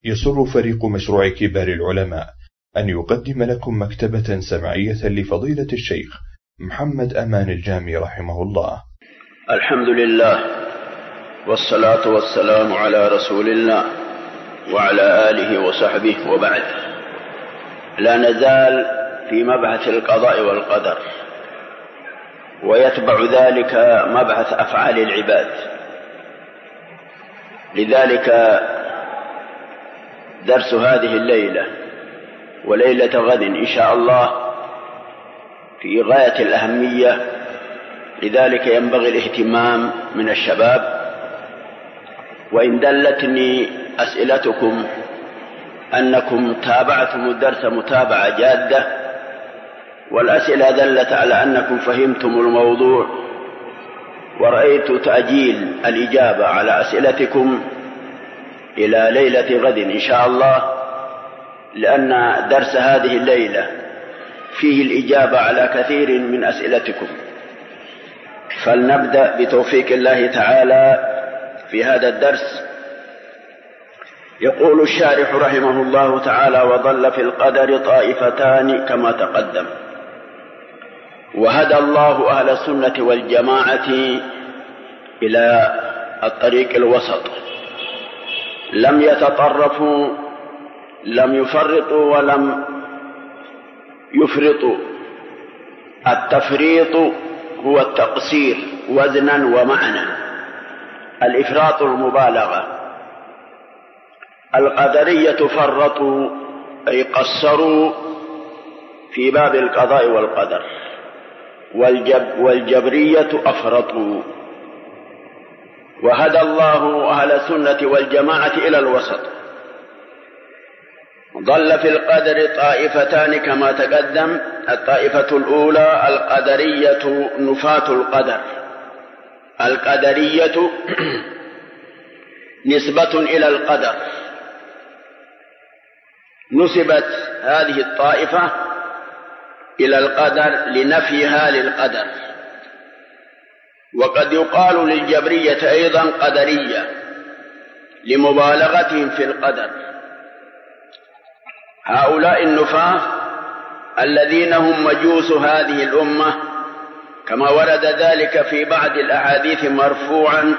يسر فريق مشروع كبار العلماء أن يقدم لكم مكتبة سمعية لفضيلة الشيخ محمد أمان الجامي رحمه الله. الحمد لله والصلاة والسلام على رسول الله وعلى آله وصحبه، وبعد. لا نزال في مبحث القضاء والقدر، ويتبع ذلك مبحث أفعال العباد. لذلك درس هذه الليلة وليلة غد إن شاء الله في غاية الأهمية، لذلك ينبغي الاهتمام من الشباب. وإن دلتني أسئلتكم أنكم تابعتم الدرس متابعة جادة، والأسئلة دلت على أنكم فهمتم الموضوع، ورأيت تأجيل الإجابة على أسئلتكم إلى ليلة غد إن شاء الله، لأن درس هذه الليلة فيه الإجابة على كثير من أسئلتكم. فلنبدأ بتوفيق الله تعالى في هذا الدرس. يقول الشارح رحمه الله تعالى: وضل في القدر طائفتان كما تقدم، وهدى الله أهل السنة والجماعة إلى الطريق الوسط، لم يتطرفوا، لم يفرطوا ولم يفرطوا. التفريط هو التقصير وزنا ومعنى، الإفراط المبالغة. القدرية فرطوا أي قصروا في باب القضاء والقدر، والجبرية أفرطوا. وهدى الله أهل السنة والجماعة إلى الوسط. ضل في القدر طائفتان كما تقدم. الطائفة الأولى القدرية نفاة القدر. القدرية نسبة إلى القدر، نسبت هذه الطائفة إلى القدر لنفيها للقدر. وقد يقال للجبرية أيضا قدرية لمبالغتهم في القدر. هؤلاء النفاة الذين هم مجوس هذه الأمة، كما ورد ذلك في بعض الأحاديث مرفوعا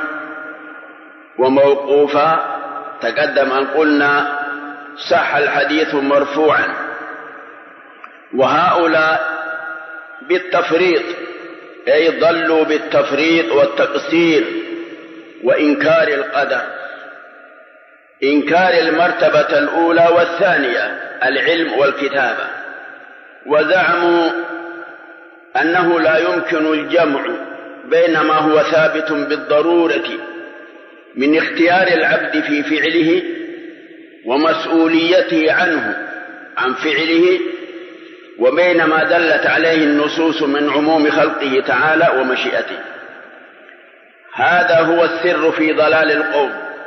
وموقوفا. تقدم أن قلنا صح الحديث مرفوعا. وهؤلاء بالتفريط أي ضلوا بالتفريط والتقصير وإنكار القدر، إنكار المرتبة الأولى والثانية العلم والكتابة. وزعموا أنه لا يمكن الجمع بين ما هو ثابت بالضرورة من اختيار العبد في فعله ومسؤوليته عنه عن فعله، وبين ما دلت عليه النصوص من عموم خلقه تعالى ومشيئته. هذا هو السر في ضلال القوم.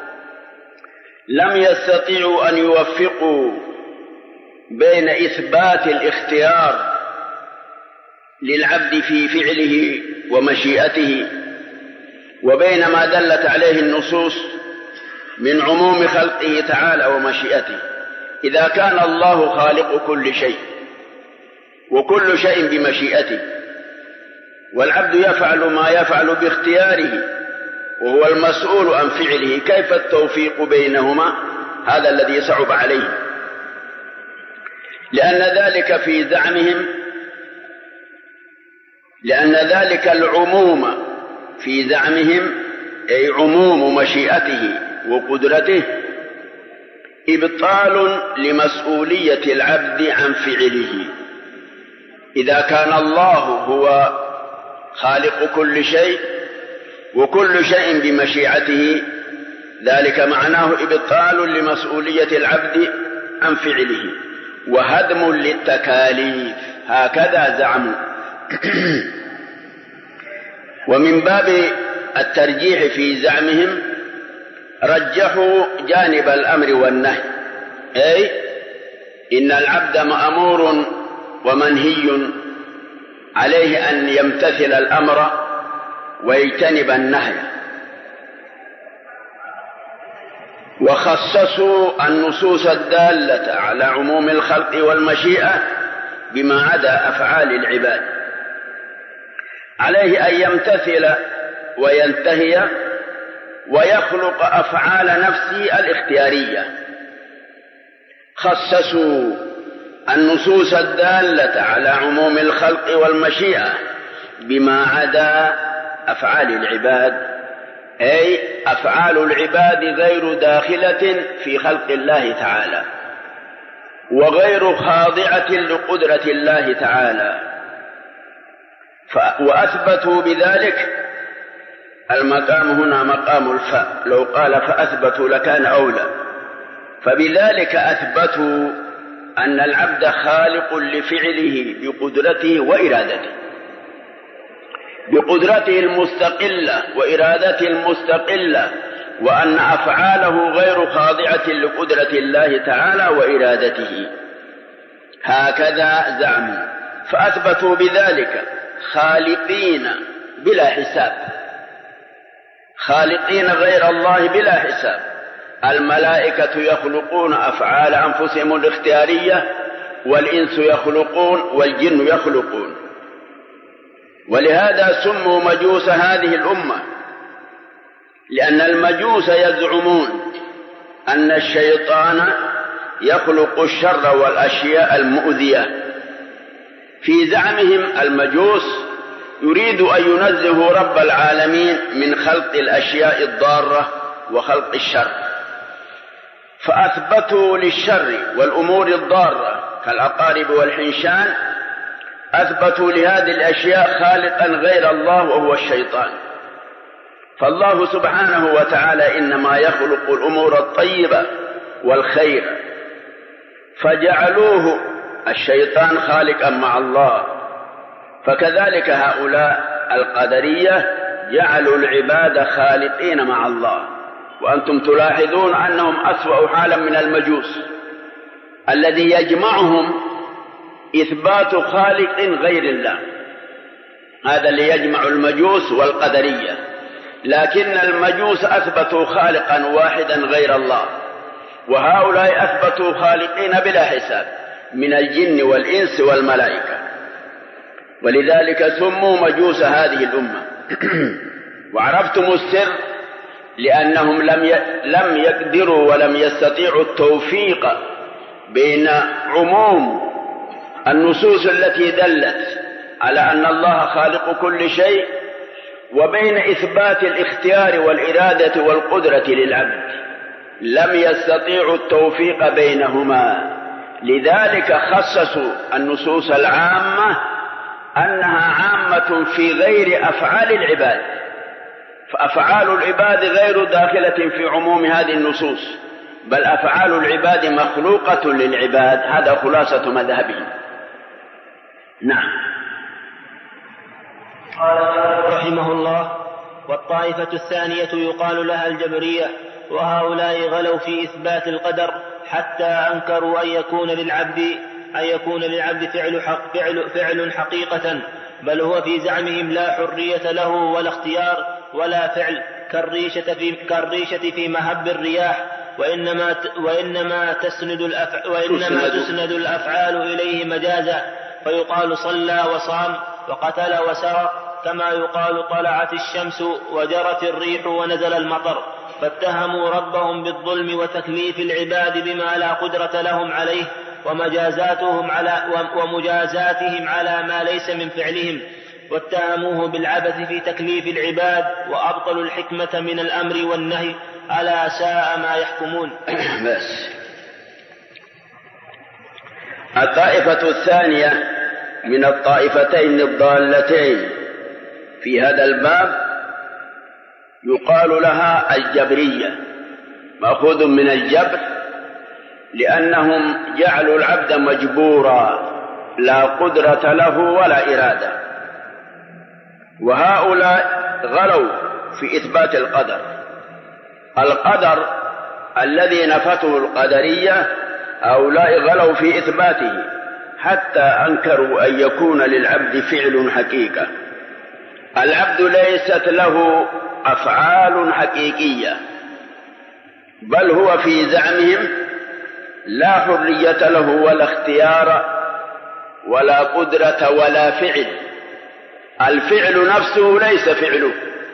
لم يستطيعوا أن يوفقوا بين إثبات الاختيار للعبد في فعله ومشيئته وبين ما دلت عليه النصوص من عموم خلقه تعالى ومشيئته. إذا كان الله خالق كل شيء وكل شيء بمشيئته، والعبد يفعل ما يفعل باختياره وهو المسؤول عن فعله، كيف التوفيق بينهما؟ هذا الذي صعب عليه، لأن ذلك العموم في زعمهم أي عموم مشيئته وقدرته إبطال لمسؤولية العبد عن فعله. إذا كان الله هو خالق كل شيء وكل شيء بمشيئته، ذلك معناه إبطال لمسؤولية العبد عن فعله وهدم للتكاليف، هكذا زعموا. ومن باب الترجيح في زعمهم رجحوا جانب الأمر والنهي، أي إن العبد مأمور ومنهي عليه أن يمتثل الأمر ويجتنب النهي. وخصصوا النصوص الدالة على عموم الخلق والمشيئة بما عدا أفعال العباد، عليه أن يمتثل وينتهي ويخلق أفعال نفسه الاختيارية. خصصوا النصوص الدالة على عموم الخلق والمشيئة بما عدا أفعال العباد، أي أفعال العباد غير داخلة في خلق الله تعالى وغير خاضعة لقدرة الله تعالى، وأثبتوا بذلك. المقام هنا مقام الفاء، لو قال فأثبتوا لكان أولى. فبذلك أثبتوا أن العبد خالق لفعله بقدرته وإرادته، بقدرته المستقلة وإرادته المستقلة، وأن أفعاله غير خاضعة لقدرة الله تعالى وإرادته، هكذا زعموا. فأثبتوا بذلك خالقين بلا حساب، خالقين غير الله بلا حساب. الملائكة يخلقون أفعال أنفسهم الاختيارية، والإنس يخلقون والجن يخلقون. ولهذا سموا مجوس هذه الأمة، لأن المجوس يزعمون أن الشيطان يخلق الشر والأشياء المؤذية. في زعمهم المجوس يريد أن ينزه رب العالمين من خلق الأشياء الضارة وخلق الشر، فأثبتوا للشر والأمور الضارة كالعقارب والحنشان، أثبتوا لهذه الأشياء خالقا غير الله وهو الشيطان. فالله سبحانه وتعالى إنما يخلق الأمور الطيبة والخير، فجعلوه الشيطان خالقا مع الله. فكذلك هؤلاء القدرية جعلوا العباد خالقين مع الله. وأنتم تلاحظون أنهم أسوأ حالا من المجوس الذي يجمعهم إثبات خالق غير الله، هذا اللي يجمع المجوس والقدرية. لكن المجوس أثبتوا خالقا واحدا غير الله، وهؤلاء أثبتوا خالقين بلا حساب من الجن والإنس والملائكة، ولذلك سموا مجوس هذه الأمة. وعرفتم السر لأنهم لم يقدروا ولم يستطيعوا التوفيق بين عموم النصوص التي دلت على أن الله خالق كل شيء وبين إثبات الاختيار والإرادة والقدرة للعبد، لم يستطيعوا التوفيق بينهما. لذلك خصصوا النصوص العامة أنها عامة في غير أفعال العباد، فأفعال العباد غير داخلة في عموم هذه النصوص، بل أفعال العباد مخلوقة للعباد. هذا خلاصة مذهبهم. نعم. قال رحمه الله: والطائفة الثانية يقال لها الجبرية، وهؤلاء غلوا في إثبات القدر حتى أنكروا أن يكون للعبد فعل حقيقة، بل هو في زعمهم لا حرية له ولا اختيار ولا فعل، كالريشة في مهب الرياح، وإنما تسند الأفعال إليه مجازا، فيقال صلى وصام وقتل وسرق، كما يقال طلعت الشمس وجرت الريح ونزل المطر. فاتهموا ربهم بالظلم وتكليف العباد بما لا قدرة لهم عليه، ومجازاتهم على ما ليس من فعلهم، واتهموه بالعبث في تكليف العباد، وأبطلوا الحكمة من الأمر والنهي، ألا ساء ما يحكمون. بس الطائفة الثانية من الطائفتين الضالتين في هذا الباب يقال لها الجبرية، مأخوذ من الجبر، لأنهم جعلوا العبد مجبورا لا قدرة له ولا إرادة. وهؤلاء غلوا في إثبات القدر. القدر الذي نفته القدرية هؤلاء غلوا في إثباته حتى أنكروا أن يكون للعبد فعل حقيقة. العبد ليست له أفعال حقيقية، بل هو في زعمهم لا حرية له ولا اختيار ولا قدرة ولا فعل. الفعل نفسه ليس فعله،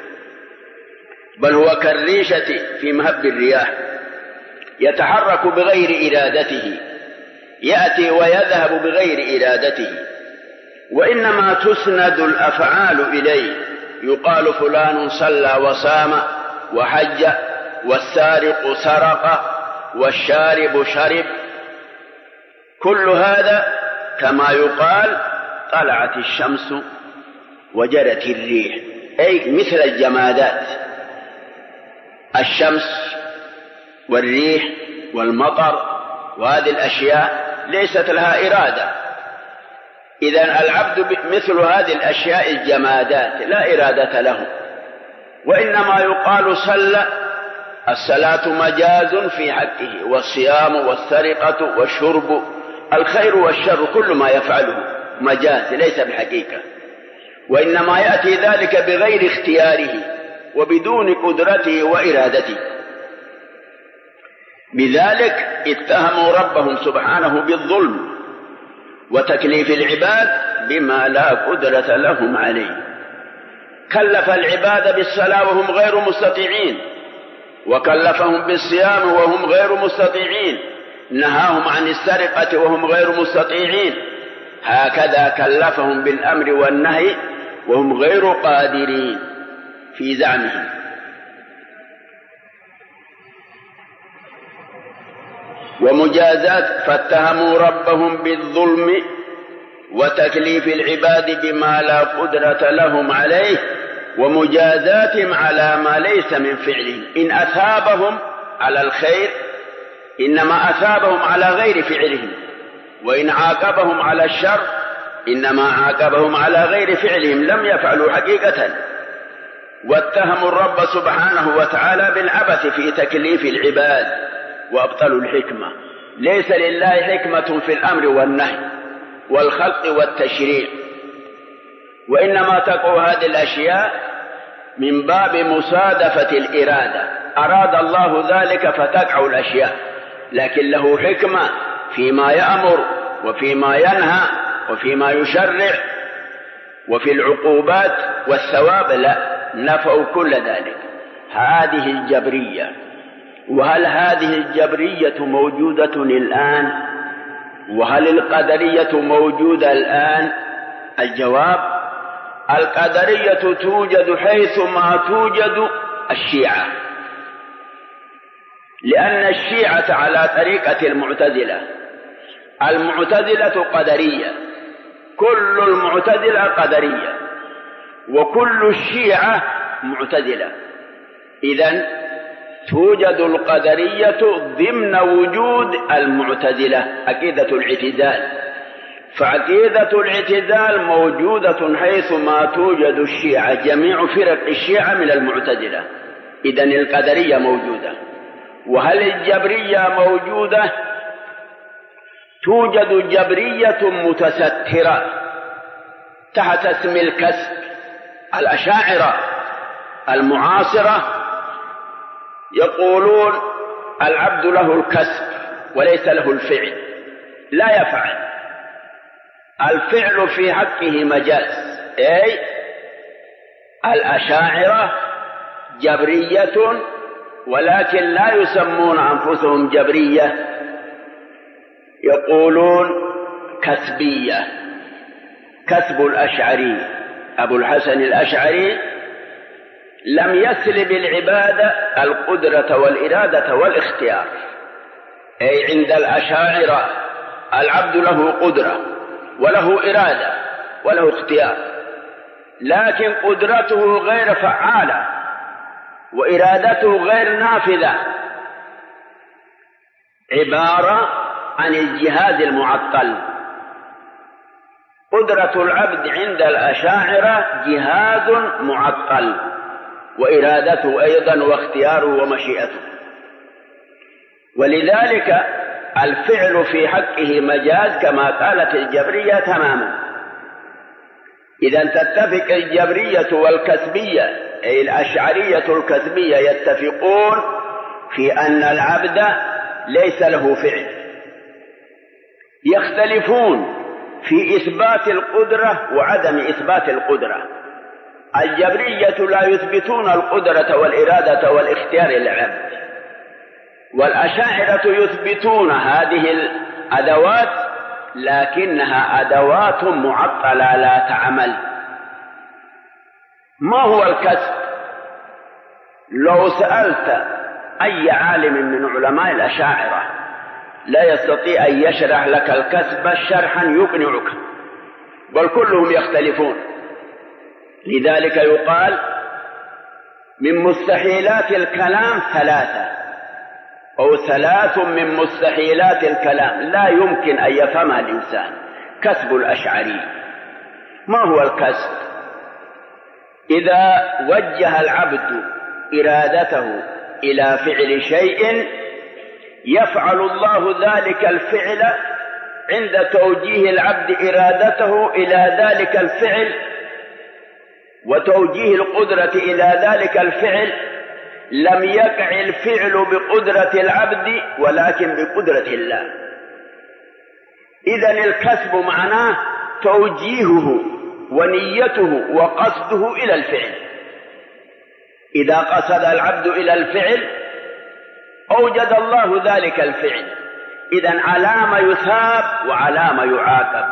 بل هو كالريشة في مهب الرياح يتحرك بغير إرادته، يأتي ويذهب بغير إرادته، وإنما تسند الأفعال إليه. يقال فلان صلى وصام وحج، والسارق سرق، والشارب شرب. كل هذا كما يقال طلعت الشمس وجرت الريح، أي مثل الجمادات. الشمس والريح والمطر وهذه الأشياء ليست لها إرادة. إذن العبد مثل هذه الأشياء الجمادات لا إرادة له، وإنما يقال صلى. الصلاة مجاز في حقه، والصيام والسرقة والشرب، الخير والشر كل ما يفعله مجاز ليس بحقيقة، وإنما يأتي ذلك بغير اختياره وبدون قدرته وإرادته. بذلك اتهموا ربهم سبحانه بالظلم وتكليف العباد بما لا قدرة لهم عليه. كلف العباد بالصلاة وهم غير مستطيعين، وكلفهم بالصيام وهم غير مستطيعين، نهاهم عن السرقة وهم غير مستطيعين. هكذا كلفهم بالأمر والنهي وهم غير قادرين في زعمهم. ومجازات، فاتهموا ربهم بالظلم وتكليف العباد بما لا قدرة لهم عليه، ومجازاتهم على ما ليس من فعلهم. إن أثابهم على الخير إنما أثابهم على غير فعلهم، وإن عاقبهم على الشر إنما عاقبهم على غير فعلهم، لم يفعلوا حقيقة. واتهموا الرب سبحانه وتعالى بالعبث في تكليف العباد وأبطلوا الحكمة. ليس لله حكمة في الأمر والنهي والخلق والتشريع، وإنما تقع هذه الأشياء من باب مصادفة الإرادة. أراد الله ذلك فتقع الأشياء، لكن له حكمة فيما يأمر وفيما ينهى وفيما يشرع وفي العقوبات والثواب لا، نفوا كل ذلك. هذه الجبرية. وهل هذه الجبرية موجودة الآن؟ وهل القدرية موجودة الآن؟ الجواب: القدرية توجد حيث ما توجد الشيعة، لأن الشيعة على طريقة المعتزلة. المعتزلة قدرية، كل المعتزلة قدرية، وكل الشيعة معتزلة. إذن توجد القدرية ضمن وجود المعتزلة، عقيدة الاعتزال. فعقيدة الاعتزال موجودة حيث ما توجد الشيعة، جميع فرق الشيعة من المعتزلة. إذن القدرية موجودة. وهل الجبرية موجودة؟ توجد جبرية متسترة تحت اسم الكسب. الأشاعرة المعاصرة يقولون العبد له الكسب وليس له الفعل، لا يفعل. الفعل في حقه مجاز. أي الأشاعرة جبرية، ولكن لا يسمون أنفسهم جبرية، يقولون كسبية. كسب الأشعري أبو الحسن الأشعري لم يسلب العبادة القدرة والإرادة والاختيار. أي عند الأشاعرة العبد له قدرة وله إرادة وله اختيار، لكن قدرته غير فعالة وإرادته غير نافذة، عبارة عن الجهاز المعطل. قدرة العبد عند الأشاعرة جهاز معطل، وإرادته أيضا واختياره ومشيئته. ولذلك الفعل في حقه مجاز كما قالت الجبرية تماما. إذا تتفق الجبرية والكسبية، أي الأشعرية الكسبية، يتفقون في أن العبد ليس له فعل. يختلفون في إثبات القدرة وعدم إثبات القدرة. الجبرية لا يثبتون القدرة والإرادة والاختيار للعبد، والأشاعرة يثبتون هذه الأدوات لكنها أدوات معطلة لا تعمل. ما هو الكسب؟ لو سألت أي عالم من علماء الأشاعرة لا يستطيع أن يشرح لك الكسب شرحا يقنعك، بل كلهم يختلفون. لذلك يقال من مستحيلات الكلام ثلاثة أو ثلاث من مستحيلات الكلام لا يمكن أن يفهمها الإنسان. كسب الأشعري. ما هو الكسب؟ إذا وجه العبد إرادته إلى فعل شيء يفعل الله ذلك الفعل عند توجيه العبد إرادته إلى ذلك الفعل وتوجيه القدرة إلى ذلك الفعل. لم يقع الفعل بقدرة العبد ولكن بقدرة الله. إذن الكسب معناه توجيهه ونيته وقصده إلى الفعل. إذا قصد العبد إلى الفعل أوجد الله ذلك الفعل. إذن على ما يثاب وعلى ما يعاقب،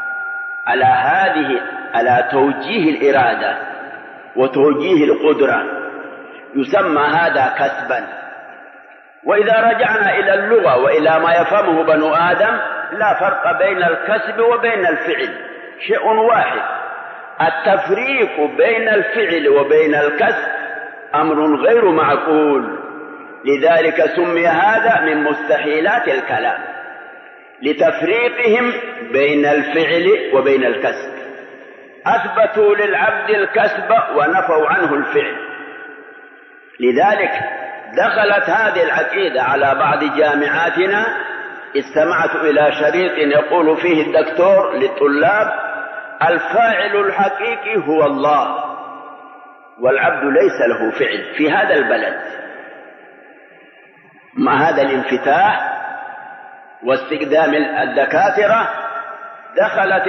على توجيه الإرادة وتوجيه القدرة، يسمى هذا كسبا. وإذا رجعنا إلى اللغة وإلى ما يفهمه بنو آدم لا فرق بين الكسب وبين الفعل، شيء واحد. التفريق بين الفعل وبين الكسب أمر غير معقول، لذلك سمي هذا من مستحيلات الكلام لتفريقهم بين الفعل وبين الكسب. أثبتوا للعبد الكسب ونفوا عنه الفعل. لذلك دخلت هذه العقيدة على بعض جامعاتنا. استمعت إلى شريط يقول فيه الدكتور للطلاب: الفاعل الحقيقي هو الله والعبد ليس له فعل في هذا البلد. مع هذا الانفتاح واستخدام الدكاترة دخلت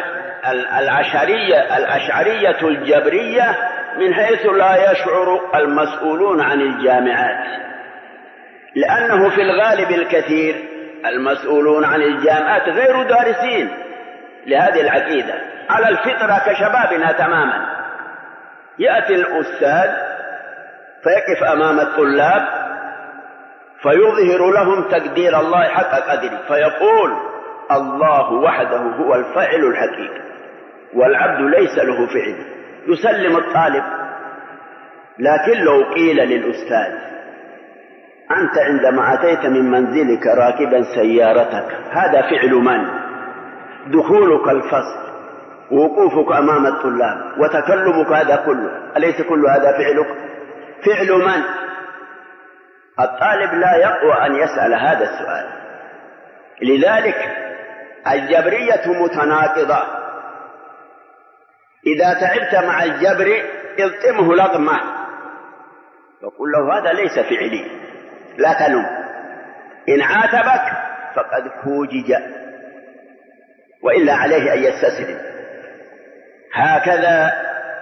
الأشعرية الجبرية من حيث لا يشعر المسؤولون عن الجامعات، لأنه في الغالب الكثير المسؤولون عن الجامعات غير دارسين لهذه العقيدة، على الفطرة كشبابنا تماما. يأتي الأستاذ فيقف أمام الطلاب فيظهر لهم تقدير الله حق قدره، فيقول: الله وحده هو الفاعل الحقيقي والعبد ليس له فعل. يسلم الطالب. لكن لو قيل للأستاذ: أنت عندما أتيت من منزلك راكبا سيارتك هذا فعل من؟ دخولك الفصل، ووقوفك أمام الطلاب، وتكلمك، هذا كله أليس كل هذا فعلك؟ فعل من؟ الطالب لا يقوى أن يسأل هذا السؤال. لذلك الجبرية متناقضة. إذا تعبت مع الجبر الطمه لغمة وقل له: هذا ليس فعلي، لا تلم. إن عاتبك فقد فوجج، وإلا عليه أن يستسلم. هكذا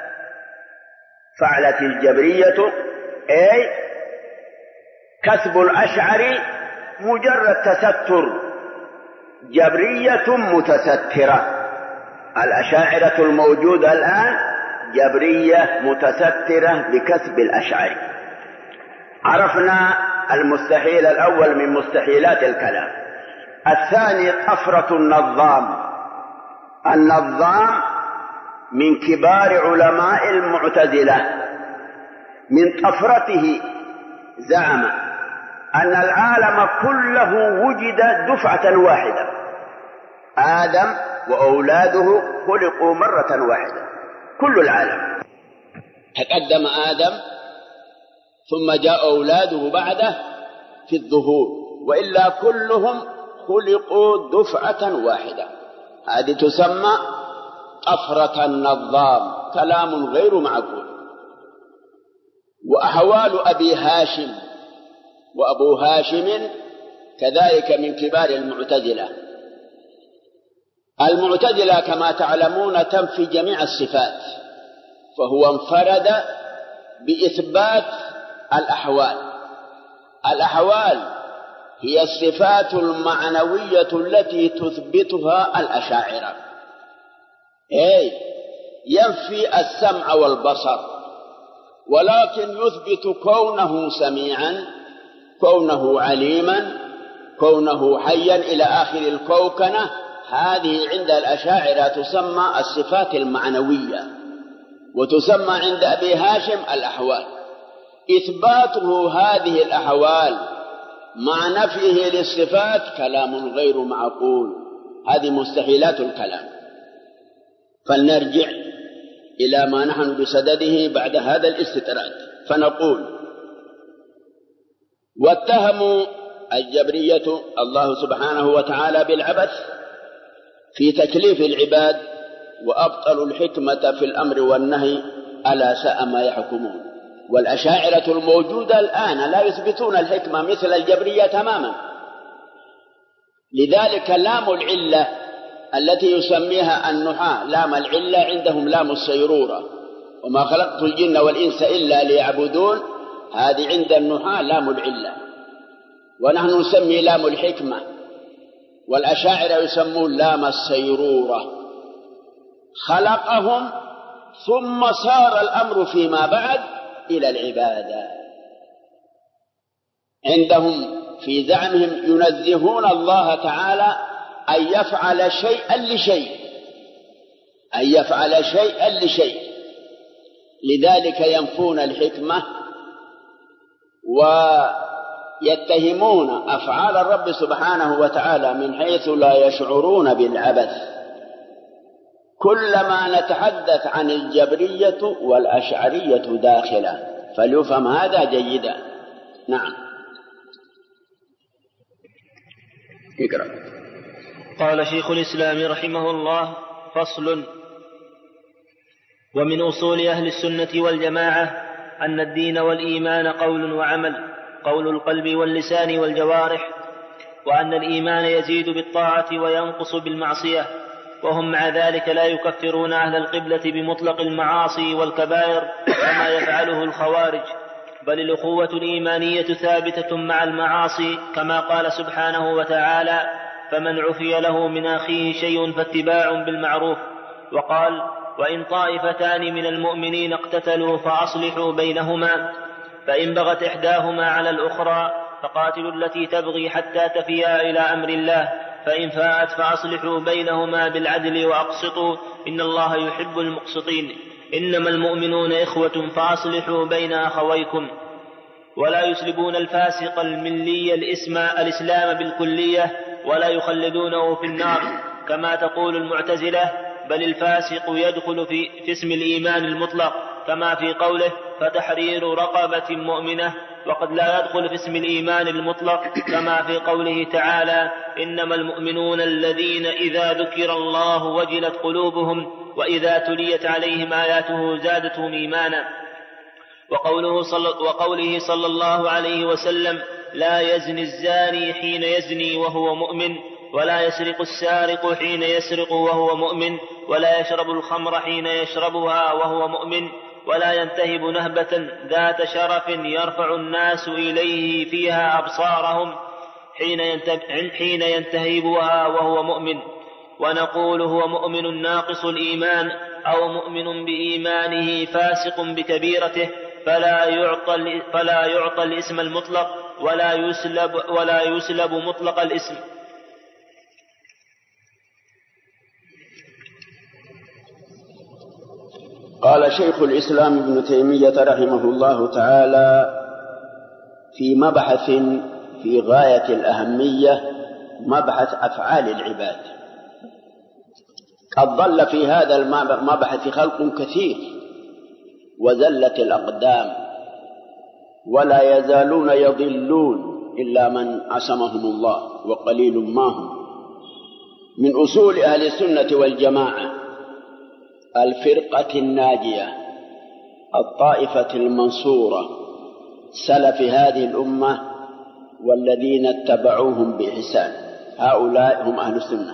فعلت الجبرية. أي كسب الأشعري مجرد تستر. جبرية متسترة. الأشاعرة الموجودة الآن جبرية متسترة بكسب الأشعري. عرفنا المستحيل الأول من مستحيلات الكلام. الثاني طفرة النظام. النظام من كبار علماء المعتزلة. من طفرته زعم أن العالم كله وجد دفعة واحدة. آدم وأولاده خلقوا مرة واحدة، كل العالم. تقدم آدم ثم جاء أولاده بعده في الظهور، وإلا كلهم خلقوا دفعة واحدة. هذه تسمى طفرة النظام، كلام غير معقول. وأحوال أبي هاشم وأبو هاشم كذلك من كبار المعتزلة. المعتزلة كما تعلمون تنفي جميع الصفات، فهو انفرد بإثبات الأحوال. الأحوال هي الصفات المعنوية التي تثبتها الأشاعرة، أي ينفي السمع والبصر، ولكن يثبت كونه سميعا، كونه عليما، كونه حيا إلى آخر الكوكنة. هذه عند الأشاعرة تسمى الصفات المعنوية، وتسمى عند أبي هاشم الأحوال. إثباته هذه الأحوال مع نفيه للصفات كلام غير معقول، هذه مستحيلات الكلام. فلنرجع إلى ما نحن بصدده بعد هذا الاستطراد، فنقول: واتهموا الجبرية الله سبحانه وتعالى بالعبث في تكليف العباد، وأبطلوا الحكمة في الأمر والنهي، ألا ساء ما يحكمون. والأشاعرة الموجودة الآن لا يثبتون الحكمة مثل الجبرية تماما. لذلك لام العلة التي يسميها النحاة لام العلة عندهم لام السيرورة، وما خلقت الجن والإنس إلا ليعبدون، هذه عند النحاة لام العلة، ونحن نسمي لام الحكمة، والأشاعرة يسمون لام السيرورة. خلقهم ثم صار الأمر فيما بعد إلى العبادة. عندهم في زعمهم ينزهون الله تعالى أن يفعل شيئا لشيء، أن يفعل شيئا لشيء، لذلك ينفون الحكمة ويتهمون أفعال الرب سبحانه وتعالى من حيث لا يشعرون بالعبث. كلما نتحدث عن الجبرية والأشعرية داخلة، فليفهم هذا جيدا. نعم، اقرأ. قال شيخ الإسلام رحمه الله: فصل. ومن أصول أهل السنة والجماعة أن الدين والإيمان قول وعمل، قول القلب واللسان والجوارح، وأن الإيمان يزيد بالطاعة وينقص بالمعصية، وهم مع ذلك لا يكفرون أهل القبلة بمطلق المعاصي والكبائر كما يفعله الخوارج، بل الأخوة الإيمانية ثابتة مع المعاصي، كما قال سبحانه وتعالى: فمن عفي له من أخيه شيء فاتباع بالمعروف. وقال: وإن طائفتان من المؤمنين اقتتلوا فأصلحوا بينهما، فإن بغت إحداهما على الأخرى فقاتلوا التي تبغي حتى تفيا إلى أمر الله، فإن فاءت فأصلحوا بينهما بالعدل وأقسطوا إن الله يحب المقسطين. إنما المؤمنون إخوة فأصلحوا بين أخويكم. ولا يسلبون الفاسق الملي الإسلام بالكلية، ولا يخلدونه في النار كما تقول المعتزلة، بل الفاسق يدخل في اسم الإيمان المطلق، كما في قوله: فتحرير رقبة مؤمنة، وقد لا يدخل في اسم الإيمان المطلق، كما في قوله تعالى: إنما المؤمنون الذين إذا ذكر الله وجلت قلوبهم وإذا تليت عليهم آياته زادتهم إيمانا. وقوله صلى الله عليه وسلم: لا يزني الزاني حين يزني وهو مؤمن، ولا يسرق السارق حين يسرق وهو مؤمن، ولا يشرب الخمر حين يشربها وهو مؤمن، ولا ينتهب نهبة ذات شرف يرفع الناس إليه فيها أبصارهم حين ينتهبها وهو مؤمن. ونقول: هو مؤمن ناقص الإيمان، أو مؤمن بإيمانه فاسق بكبيرته، فلا يعطى الاسم المطلق، ولا يسلب مطلق الاسم. قال شيخ الإسلام ابن تيمية رحمه الله تعالى في مبحث في غاية الأهمية، مبحث أفعال العباد. قد ضل في هذا المبحث خلق كثير وزلت الأقدام، ولا يزالون يضلون إلا من عصمهم الله، وقليل ما هم. من أصول أهل السنة والجماعة الفرقة الناجية، الطائفة المنصورة، سلف هذه الأمة والذين اتبعوهم بإحسان، هؤلاء هم أهل السنة.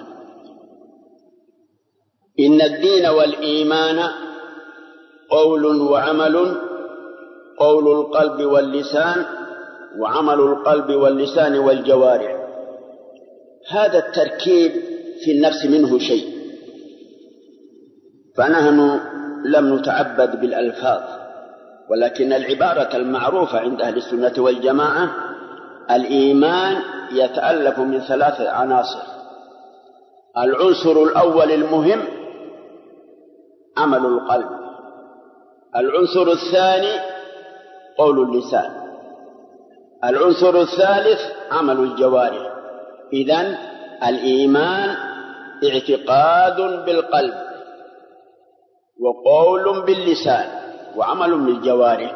إن الدين والإيمان قول وعمل، قول القلب واللسان، وعمل القلب واللسان والجوارح. هذا التركيب في النفس منه شيء، فنحن لم نتعبد بالألفاظ، ولكن العبارة المعروفة عند أهل السنة والجماعة: الإيمان يتألف من 3 عناصر. العنصر الأول المهم عمل القلب، العنصر الثاني قول اللسان، العنصر الثالث عمل الجوارح. إذن الإيمان اعتقاد بالقلب، وقول باللسان، وعمل بالجوارح.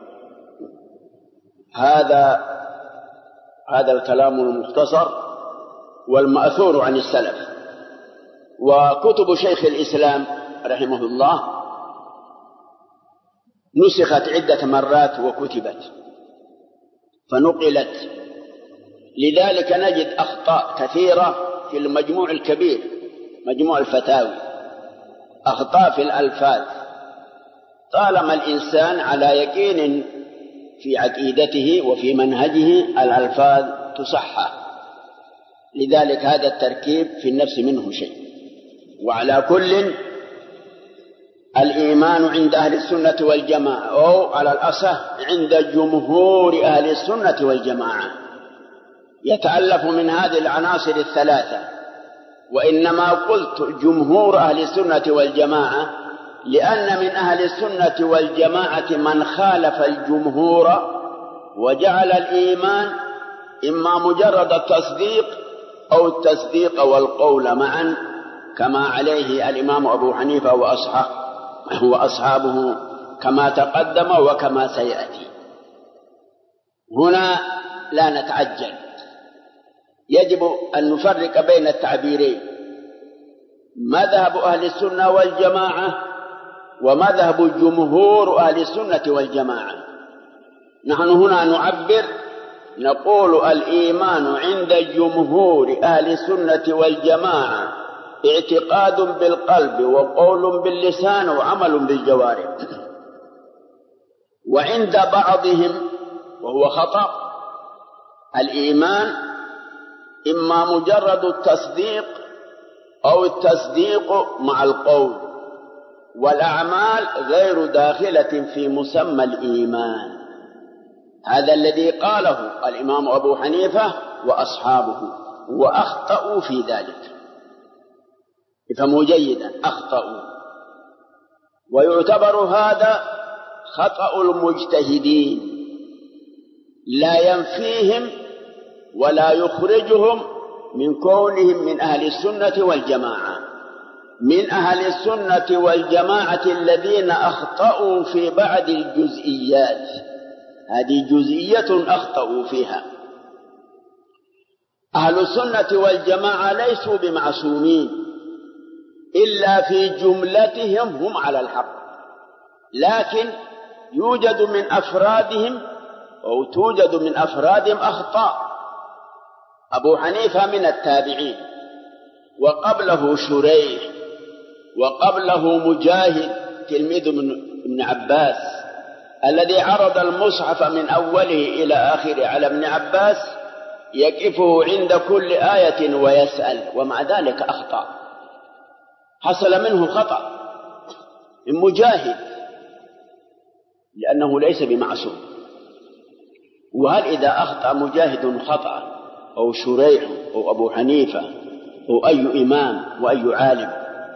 هذا الكلام المختصر والمأثور عن السلف. وكتب شيخ الإسلام رحمه الله نسخت عدة مرات وكتبت فنقلت، لذلك نجد أخطاء كثيرة في المجموع الكبير، مجموع الفتاوي، أخطاء في الألفاظ. طالما الإنسان على يقين في عقيدته وفي منهجه الألفاظ تصحح. لذلك هذا التركيب في النفس منه شيء. وعلى كل، الإيمان عند أهل السنة والجماعة، أو على الأصح عند جمهور أهل السنة والجماعة، يتألف من هذه العناصر الثلاثة. وإنما قلت جمهور أهل السنة والجماعة لأن من أهل السنة والجماعة من خالف الجمهور وجعل الإيمان إما مجرد التصديق أو التصديق والقول معا، كما عليه الإمام أبو حنيفة وأصحابه كما تقدم وكما سيأتي. هنا لا نتعجل، يجب أن نفرق بين التعبيرين: مذهب أهل السنة والجماعة ومذهب جمهور أهل السنة والجماعة. نحن هنا نعبر، نقول الإيمان عند جمهور أهل السنة والجماعة اعتقاد بالقلب وقول باللسان وعمل بالجوارح. وعند بعضهم وهو خطأ، الإيمان إما مجرد التصديق أو التصديق مع القول، والأعمال غير داخلة في مسمى الإيمان. هذا الذي قاله الإمام أبو حنيفة وأصحابه، وأخطأوا في ذلك. افهموا جيدا، أخطأوا. ويعتبر هذا خطأ المجتهدين، لا ينفيهم ولا يخرجهم من كونهم من أهل السنة والجماعة. من أهل السنة والجماعة الذين أخطأوا في بعض الجزئيات، هذه جزئية أخطأوا فيها. أهل السنة والجماعة ليسوا بمعصومين، إلا في جملتهم هم على الحق، لكن يوجد من أفرادهم أو توجد من أفرادهم أخطاء. أبو حنيفة من التابعين، وقبله شريح، وقبله مجاهد تلميذ ابن عباس الذي عرض المصحف من أوله إلى آخره على ابن عباس، يقفه عند كل آية ويسأل، ومع ذلك أخطأ. حصل منه خطأ من مجاهد لأنه ليس بمعصوم. وهل إذا أخطأ مجاهد خطأ أو شريح أو أبو حنيفة أو أي إمام وأي عالم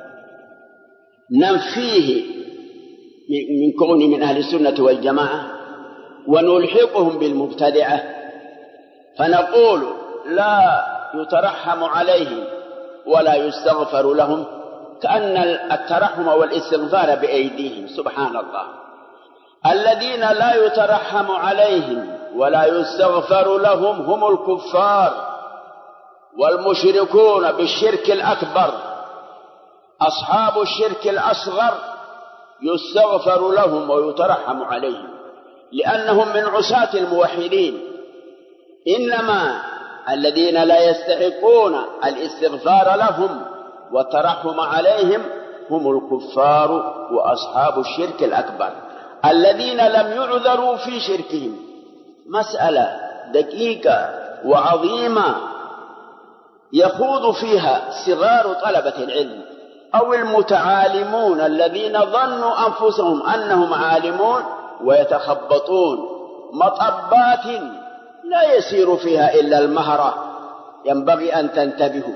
ننفيه من كون من أهل السنة والجماعة ونلحقهم بالمبتدعة، فنقول لا يترحم عليهم ولا يستغفر لهم، كأن الترحم والاستغفار بأيديهم. سبحان الله. الذين لا يترحم عليهم ولا يستغفر لهم هم الكفار والمشركون بالشرك الأكبر. أصحاب الشرك الأصغر يستغفر لهم ويترحم عليهم، لأنهم من عصاة الموحدين، إنما الذين لا يستحقون الاستغفار لهم والترحم عليهم هم الكفار وأصحاب الشرك الأكبر الذين لم يعذروا في شركهم. مسألة دقيقة وعظيمة يخوض فيها صغار طلبة العلم أو المتعالمون الذين ظنوا أنفسهم أنهم عالمون ويتخبطون مطبات لا يسير فيها إلا المهرة. ينبغي أن تنتبهوا.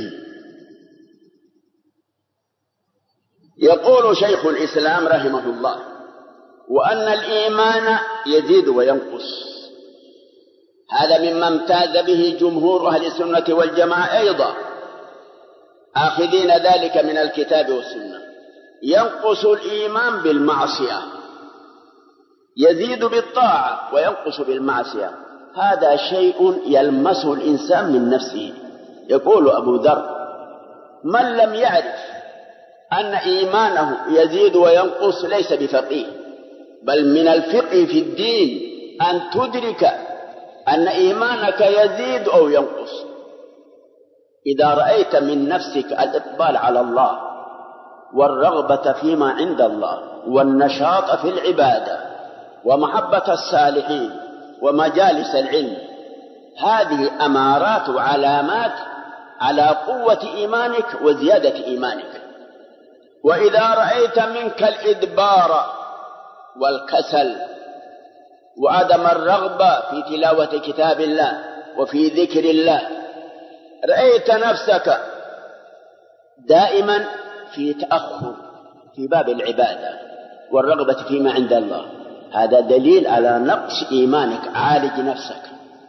يقول شيخ الإسلام رحمه الله: وأن الإيمان يزيد وينقص. هذا مما امتاز به جمهور أهل السنة والجماعة أيضا، آخذين ذلك من الكتاب والسنة. ينقص الإيمان بالمعصية، يزيد بالطاعة وينقص بالمعصية. هذا شيء يلمسه الإنسان من نفسه. يقول أبو ذر: من لم يعرف أن إيمانه يزيد وينقص ليس بفقيه، بل من الفقه في الدين أن تدرك أن إيمانك يزيد أو ينقص. إذا رأيت من نفسك الإقبال على الله والرغبة فيما عند الله والنشاط في العبادة ومحبة الصالحين ومجالس العلم، هذه أمارات وعلامات على قوة إيمانك وزيادة إيمانك. وإذا رأيت منك الإدبار والكسل وعدم الرغبة في تلاوة كتاب الله وفي ذكر الله، رأيت نفسك دائما في تأخر في باب العبادة والرغبة فيما عند الله، هذا دليل على نقص إيمانك. عالج نفسك.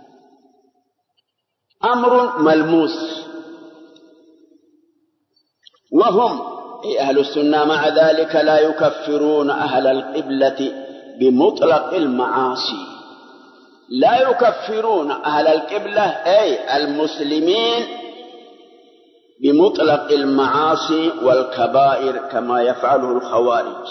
أمر ملموس، وهم أهل السنة مع ذلك لا يكفرون أهل القبلة بمطلق المعاصي. لا يكفرون أهل القبلة أي المسلمين بمطلق المعاصي والكبائر كما يفعله الخوارج.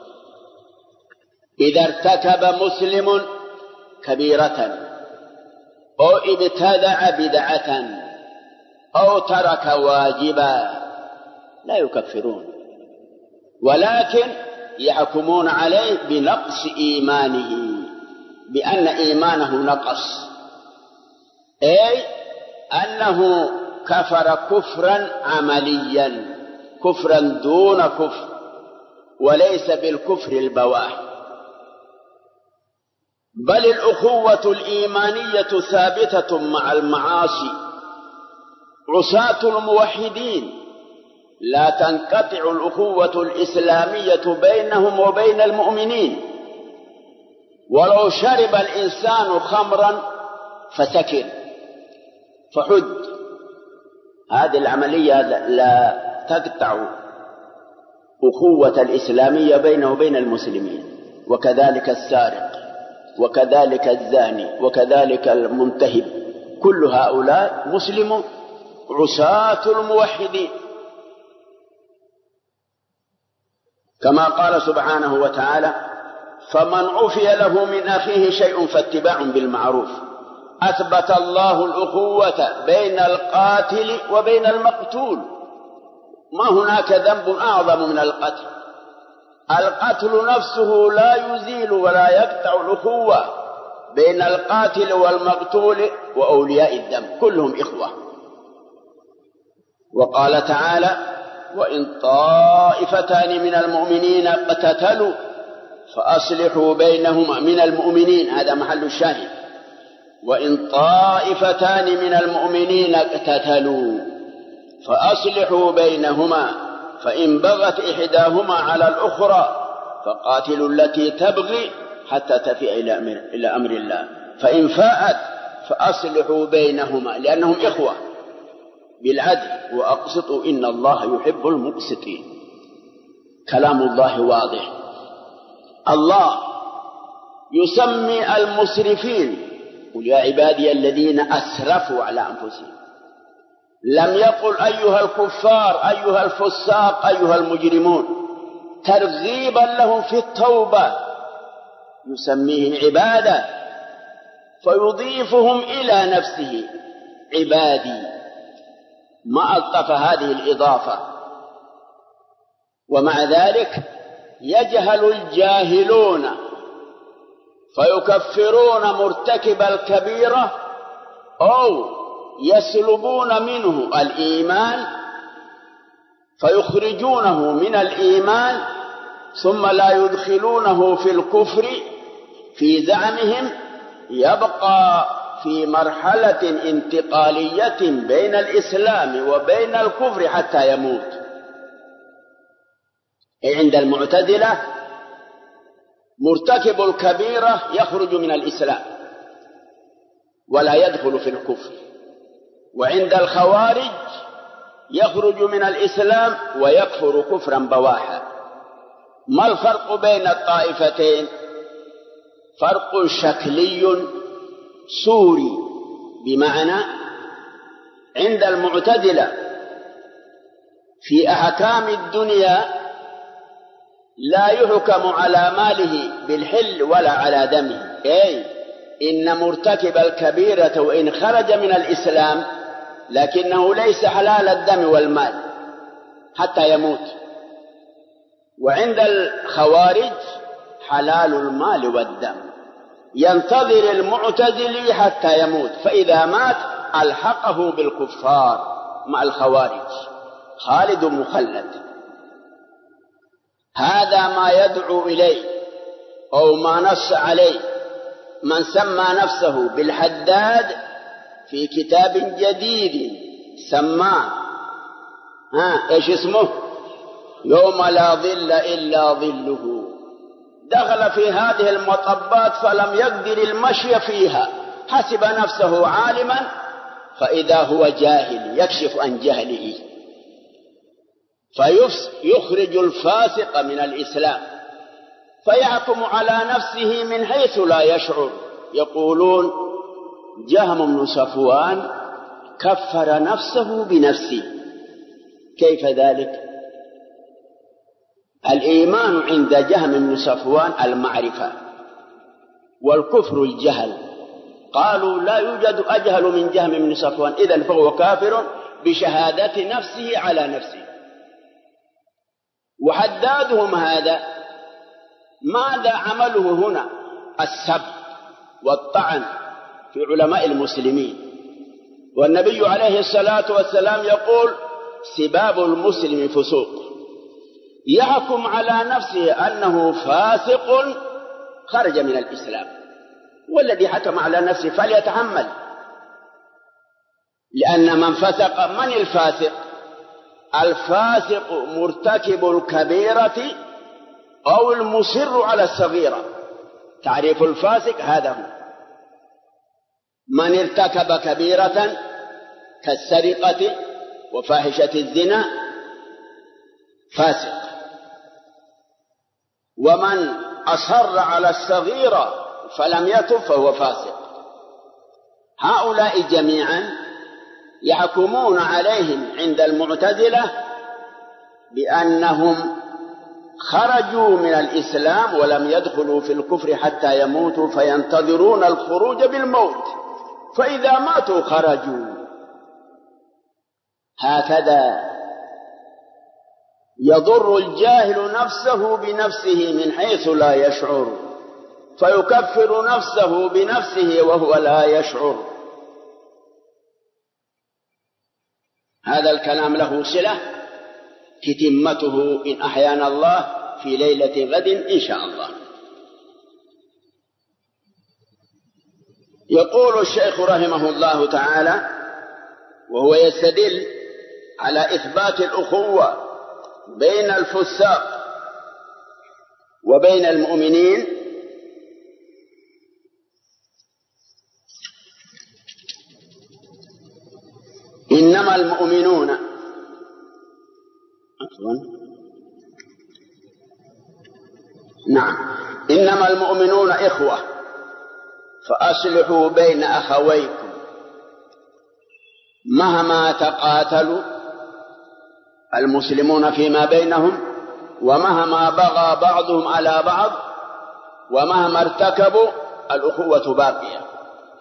إذا ارتكب مسلم كبيرة أو ابتدع بدعة أو ترك واجبا لا يكفرون، ولكن يحكمون عليه بنقص إيمانه، بأن إيمانه نقص، أي أنه كفر كفرا عمليا، كفرا دون كفر، وليس بالكفر البواح. بل الأخوة الإيمانية ثابتة مع المعاصي. عصاة الموحدين لا تنقطع الأخوة الإسلامية بينهم وبين المؤمنين. ولو شرب الإنسان خمرا فسكر فحد، هذه العملية لا تقطع أخوة الإسلامية بينه وبين المسلمين. وكذلك السارق، وكذلك الزاني، وكذلك المنتهب، كل هؤلاء مسلمون عصاة الموحدين. كما قال سبحانه وتعالى: فمن عفي له من أخيه شيء فاتباع بالمعروف. أثبت الله الأخوة بين القاتل وبين المقتول. ما هناك ذنب أعظم من القتل. القتل نفسه لا يزيل ولا يقطع الأخوة بين القاتل والمقتول وأولياء الدم، كلهم إخوة. وقال تعالى: وإن طائفتان من المؤمنين اقتتلوا فأصلحوا بينهما. من المؤمنين، هذا محل الشاهد. وإن طائفتان من المؤمنين اقتتلوا فأصلحوا بينهما فإن بغت إحداهما على الأخرى فقاتلوا التي تبغي حتى تفيء إلى أمر الله فإن فاءت فأصلحوا بينهما، لأنهم إخوة، بالعدل وأقسطوا إن الله يحب المقسطين. كلام الله واضح. الله يسمي المسرفين: قل يا عبادي الذين أسرفوا على أنفسهم. لم يقل أيها الكفار، أيها الفساق، أيها المجرمون، ترغيبا لهم في التوبة. يسميهم عبادة فيضيفهم إلى نفسه عبادي. ما ألطف هذه الإضافة. ومع ذلك يجهل الجاهلون فيكفرون مرتكب الكبيرة أو يسلبون منه الإيمان فيخرجونه من الإيمان ثم لا يدخلونه في الكفر في زعمهم، يبقى في مرحلة انتقالية بين الإسلام وبين الكفر حتى يموت. عند المعتزلة مرتكب الكبيرة يخرج من الإسلام ولا يدخل في الكفر، وعند الخوارج يخرج من الإسلام ويكفر كفرا بواحا. ما الفرق بين الطائفتين؟ فرق شكلي سوري، بمعنى عند المعتزلة في أحكام الدنيا لا يحكم على ماله بالحل ولا على دمه، أي إن مرتكب الكبيرة وإن خرج من الإسلام لكنه ليس حلال الدم والمال حتى يموت. وعند الخوارج حلال المال والدم، ينتظر المعتزلي حتى يموت، فإذا مات ألحقه بالكفار مع الخوارج خالد مخلد. هذا ما يدعو إليه أو ما نص عليه من سمى نفسه بالحداد في كتاب جديد سماه إيش اسمه؟ يوم لا ظل إلا ظله. دخل في هذه المطبات فلم يقدر المشي فيها، حسب نفسه عالما فإذا هو جاهل يكشف عن جهله، فيخرج الفاسق من الإسلام فيحكم على نفسه من حيث لا يشعر. يقولون جهم بن صفوان كفر نفسه بنفسه. كيف ذلك؟ الإيمان عند جهم بن صفوان المعرفة، والكفر الجهل. قالوا لا يوجد أجهل من جهم بن صفوان، إذن فهو كافر بشهادة نفسه على نفسه. وحدادهم هذا ماذا عمله هنا؟ السب والطعن في علماء المسلمين. والنبي عليه الصلاة والسلام يقول سباب المسلم فسوق. يحكم على نفسه أنه فاسق خرج من الإسلام، والذي حكم على نفسه فليتحمل، لأن من فسق. من الفاسق؟ الفاسق مرتكب الكبيرة أو المصر على الصغيرة. تعريف الفاسق هذا هو من ارتكب كبيرة كالسرقة وفاحشة الزنا فاسق، ومن أصر على الصغيرة فلم يتب فهو فاسق. هؤلاء جميعا يحكمون عليهم عند المعتزلة بأنهم خرجوا من الإسلام ولم يدخلوا في الكفر حتى يموتوا، فينتظرون الخروج بالموت، فإذا ماتوا خرجوا. هكذا يضر الجاهل نفسه بنفسه من حيث لا يشعر، فيكفر نفسه بنفسه وهو لا يشعر. هذا الكلام له صلة تتمته إن أحيانا الله في ليلة غد إن شاء الله. يقول الشيخ رحمه الله تعالى وهو يستدل على إثبات الأخوة بين الفساق وبين المؤمنين: إنما المؤمنون إنما المؤمنون إخوة فأصلحوا بين أخويكم مهما تقاتلوا المسلمون فيما بينهم، ومهما بغى بعضهم على بعض، ومهما ارتكبوا الأخوة باقية.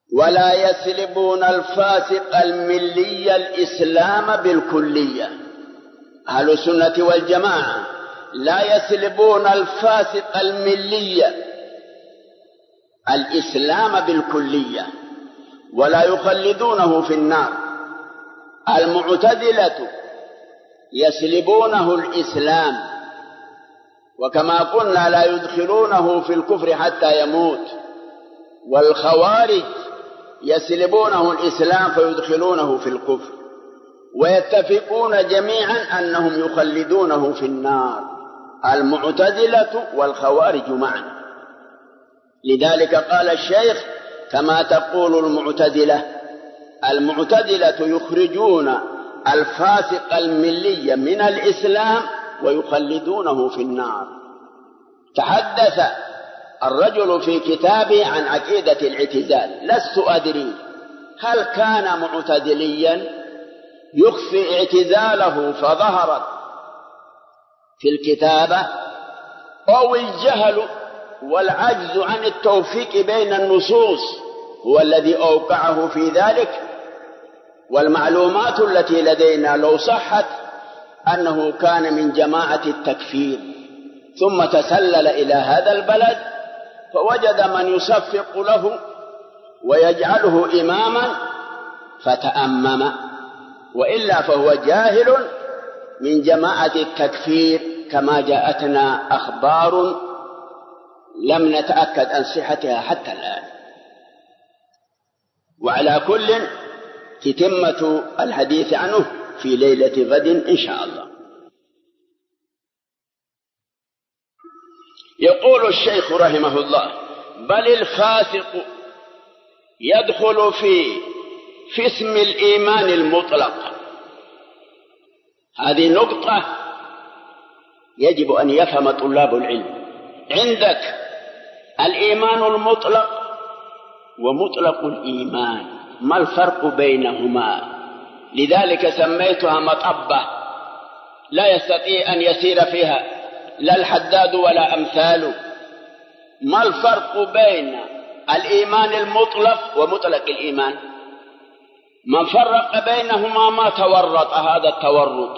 ولا يسلبون الفاسق الملي الإسلام بالكلية. أهل السنة والجماعة لا يسلبون الفاسق الملي الإسلام بالكلية ولا يخلدونه في النار. المعتزلة يسلبونه الإسلام، وكما قلنا لا يدخلونه في الكفر حتى يموت. والخوارج يسلبونه الإسلام فيدخلونه في الكفر، ويتفقون جميعا أنهم يخلدونه في النار، المعتزلة والخوارج معا. لذلك قال الشيخ كما تقول المعتزلة يخرجون الفاسق الملي من الإسلام ويخلدونه في النار. تحدث الرجل في كتابه عن عقيدة الاعتزال، لست أدري هل كان معتزليا يخفي اعتزاله فظهرت في الكتابة، أو الجهل والعجز عن التوفيق بين النصوص هو الذي أوقعه في ذلك. والمعلومات التي لدينا لو صحت أنه كان من جماعة التكفير ثم تسلل إلى هذا البلد فوجد من يصفق له ويجعله إماما فتأمم، وإلا فهو جاهل من جماعة التكفير كما جاءتنا أخبار لم نتأكد عن صحتها حتى الآن. وعلى كل تتمة الحديث عنه في ليلة غد إن شاء الله. يقول الشيخ رحمه الله: بل الفاسق يدخل في اسم الإيمان المطلق. هذه نقطة يجب أن يفهم طلاب العلم. عندك الإيمان المطلق ومطلق الإيمان، ما الفرق بينهما؟ لذلك سميتها مطبة لا يستطيع أن يسير فيها لا الحداد ولا أمثاله. ما الفرق بين الإيمان المطلق ومطلق الإيمان؟ من فرق بينهما ما تورط هذا التورط،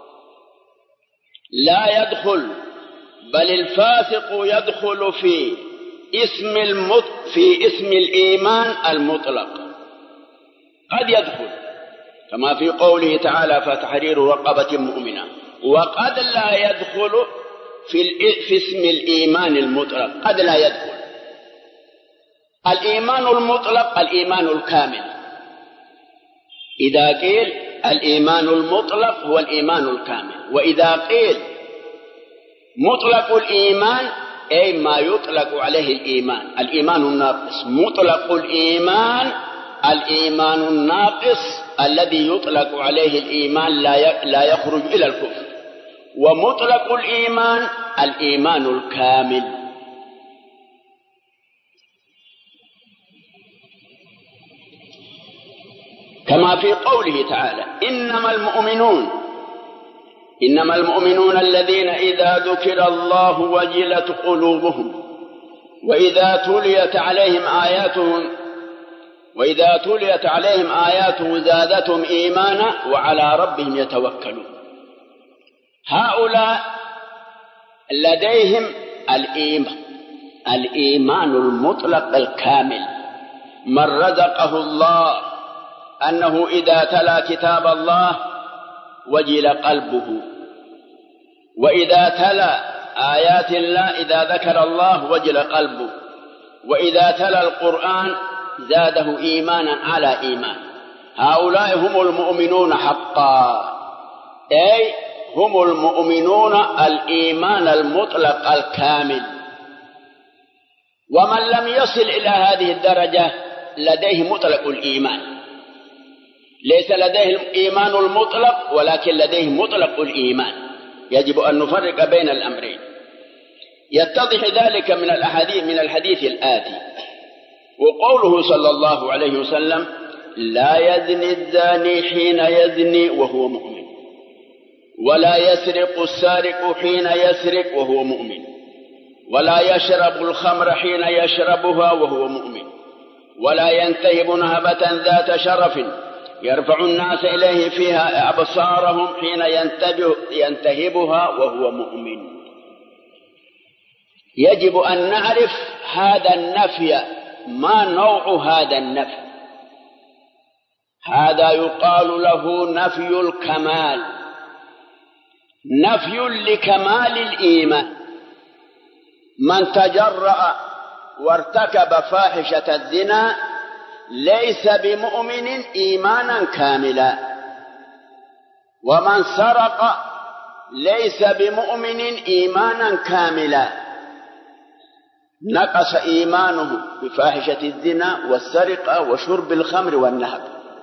لا يدخل. بل الفاسق يدخل في اسم الإيمان المطلق، قد يدخل كما في قوله تعالى: فتحرير رقبة مؤمنة، وقد لا يدخل في اسم الإيمان المطلق، قد لا يدخل. الإيمان المطلق الإيمان الكامل. إذا قيل الإيمان المطلق هو الإيمان الكامل، وإذا قيل مطلق الإيمان أي ما يطلق عليه الإيمان، الإيمان الناقص. مطلق الإيمان الإيمان الناقص الذي يطلق عليه الإيمان لا يخرج إلى الكفر. ومطلق الإيمان الإيمان الكامل. كما في قوله تعالى: إنما المؤمنون الذين إذا ذكر الله وجلت قلوبهم وإذا تليت عليهم آياته زادتهم إيمانا وعلى ربهم يتوكلون. هؤلاء لديهم الإيمان المطلق الكامل. من رزقه الله أنه إذا تلا كتاب الله وجل قلبه، وإذا تلا آيات الله إذا ذكر الله وجل قلبه، وإذا تلا القرآن زاده إيمانا على إيمان. هؤلاء هم المؤمنون حقا، أي هم المؤمنون الإيمان المطلق الكامل. ومن لم يصل إلى هذه الدرجة لديه مطلق الإيمان، ليس لديه الإيمان المطلق ولكن لديه مطلق الإيمان. يجب أن نفرق بين الأمرين. يتضح ذلك من الحديث الآتي: وقوله صلى الله عليه وسلم: لا يزني الزاني حين يزني وهو مؤمن، ولا يسرق السارق حين يسرق وهو مؤمن، ولا يشرب الخمر حين يشربها وهو مؤمن، ولا ينتهب نهبة ذات شرف يرفع الناس إليه فيها أبصارهم حين ينتهبها وهو مؤمن. يجب أن نعرف هذا النفي، ما نوع هذا النفي. هذا يقال له نفي الكمال، نفي لكمال الإيمان. من تجرأ وارتكب فاحشة الزنا ليس بمؤمن إيمانا كاملا، ومن سرق ليس بمؤمن إيمانا كاملا، نقص إيمانه بفاحشة الزنا والسرقة وشرب الخمر والنهب،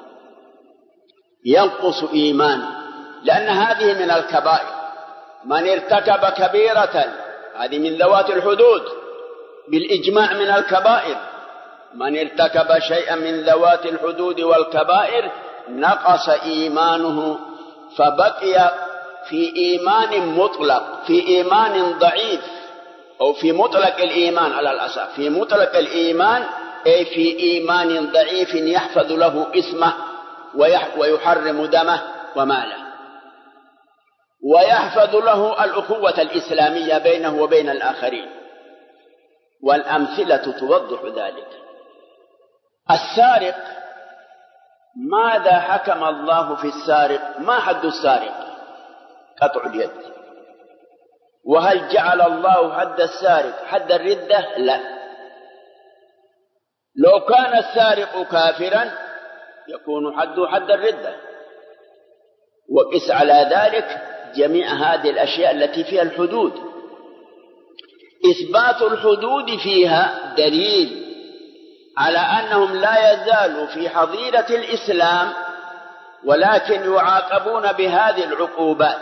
ينقص إيمانه، لأن هذه من الكبائر. من ارتكب كبيرة، هذه من ذوات الحدود بالإجماع من الكبائر، من ارتكب شيئا من ذوات الحدود والكبائر نقص إيمانه، فبقي في إيمان مطلق، في إيمان ضعيف، أو في مطلق الإيمان على الأصح، في مطلق الإيمان أي في إيمان ضعيف يحفظ له اسمه ويحرم دمه وماله، ويحفظ له الأخوة الإسلامية بينه وبين الآخرين. والأمثلة توضح ذلك. السارق، ماذا حكم الله في السارق؟ ما حد السارق؟ قطع اليد. وهل جعل الله حد السارق حد الردة؟ لا. لو كان السارق كافرا يكون حده حد الردة. وقس على ذلك جميع هذه الأشياء التي فيها الحدود. إثبات الحدود فيها دليل على أنهم لا يزالوا في حظيرة الإسلام، ولكن يعاقبون بهذه العقوبات.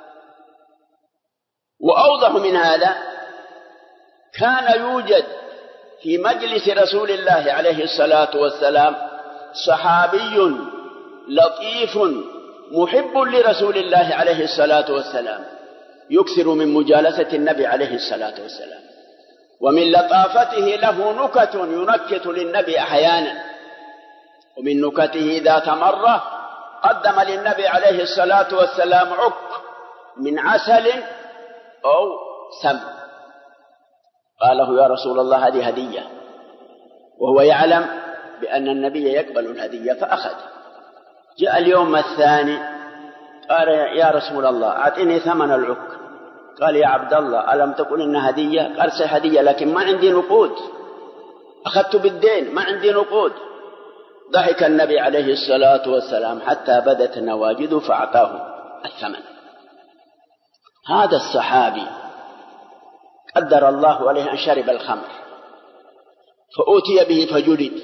وأوضح من هذا، كان يوجد في مجلس رسول الله عليه الصلاة والسلام صحابي لطيف محب لرسول الله عليه الصلاة والسلام، يكثر من مجالسة النبي عليه الصلاة والسلام، ومن لطافته له نكت ينكت للنبي أحيانا. ومن نكته ذات مرة قدم للنبي عليه الصلاة والسلام عك من عسل أو سم، قال له يا رسول الله هذه هدية، وهو يعلم بأن النبي يقبل الهدية فأخذ. جاء اليوم الثاني قال يا رسول الله أعطني ثمن العك. قال يا عبد الله ألم تقل إنها هدية؟ قال هدية لكن ما عندي نقود، أخذت بالدين ما عندي نقود. ضحك النبي عليه الصلاة والسلام حتى بدت نواجذه فأعطاه الثمن. هذا الصحابي قدر الله عليه أن شرب الخمر، فأوتي به فجلد،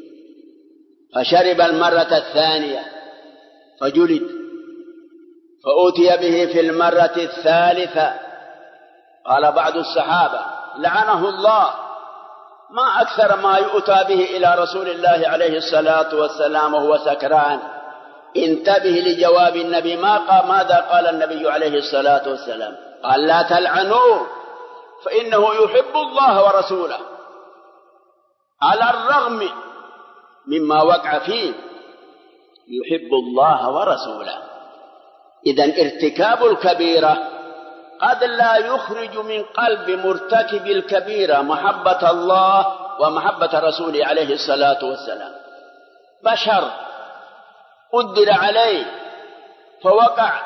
فشرب المرة الثانية فجلد، فأوتي به في المرة الثالثة. قال بعض الصحابة لعنه الله، ما أكثر ما يؤتى به إلى رسول الله عليه الصلاة والسلام وهو سكران. انتبه لجواب النبي، ماذا قال النبي عليه الصلاة والسلام؟ قال لا تلعنوه فإنه يحب الله ورسوله، على الرغم مما وقع فيه يحب الله ورسوله. إذن ارتكاب الكبيرة قد لا يخرج من قلب مرتكب الكبيرة محبة الله ومحبة رسوله عليه الصلاة والسلام. بشر قدر عليه فوقع.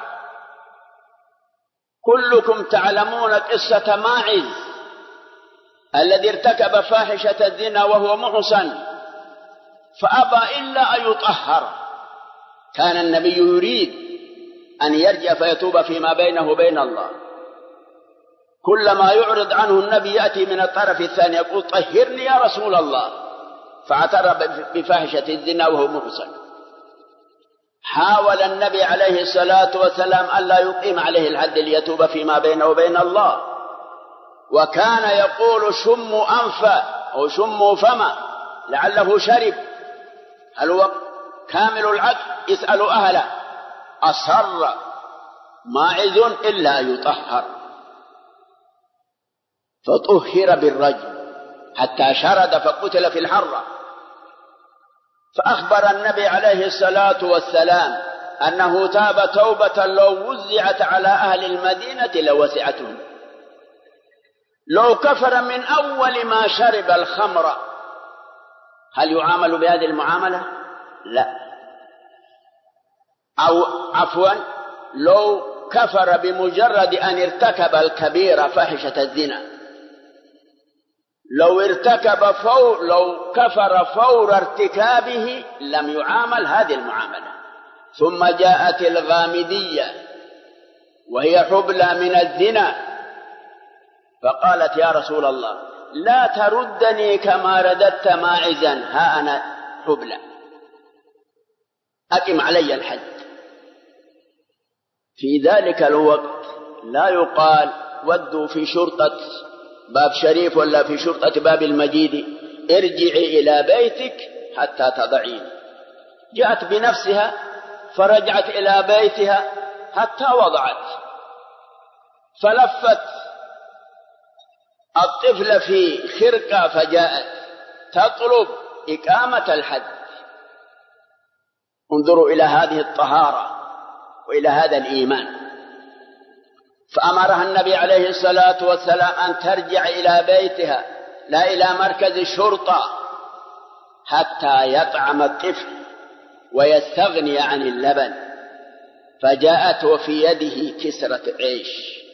كلكم تعلمون قصة ماعز الذي ارتكب فاحشة الزنا وهو محصن فأبى إلا أن يطهر. كان النبي يريد أن يرجع فيتوب فيما بينه وبين الله. كلما يعرض عنه النبي يأتي من الطرف الثاني يقول طهرني يا رسول الله، فاعترف بفاحشة الزنا وهو محصن. حاول النبي عليه الصلاة والسلام ألا يقيم عليه الحد ليتوب فيما بينه وبين الله، وكان يقول شموا أنفه أو شموا فمه لعله شرب. هل هو كامل العقل؟ يسأل أهله. أصر ماعز إلا يطهر، فطهر بالرجم حتى شرد فقتل في الحرة. فأخبر النبي عليه الصلاة والسلام أنه تاب توبة لو وزعت على أهل المدينة لوسعتهم. لو كفر من أول ما شرب الخمر هل يعامل بهذه المعاملة؟ لا. أو عفوا، لو كفر بمجرد أن ارتكب الكبيرة فاحشة الزنا، لو كفر فور ارتكابه لم يعامل هذه المعاملة. ثم جاءت الغامدية وهي حبلى من الزنا، فقالت يا رسول الله لا تردني كما رددت ماعزا، ها أنا حبلى، أقم علي الحد. في ذلك الوقت لا يقال ودوا في شرطة باب شريف ولا في شرطة باب المجيد ارجعي إلى بيتك حتى تضعين. جاءت بنفسها فرجعت إلى بيتها حتى وضعت، فلفت الطفل في خرقة فجاءت تطلب إقامة الحد. انظروا إلى هذه الطهارة وإلى هذا الإيمان. فأمرها النبي عليه الصلاة والسلام أن ترجع إلى بيتها لا إلى مركز الشرطة حتى يطعم الطفل ويستغني عن اللبن. فجاءت وفي يده كسرة عيش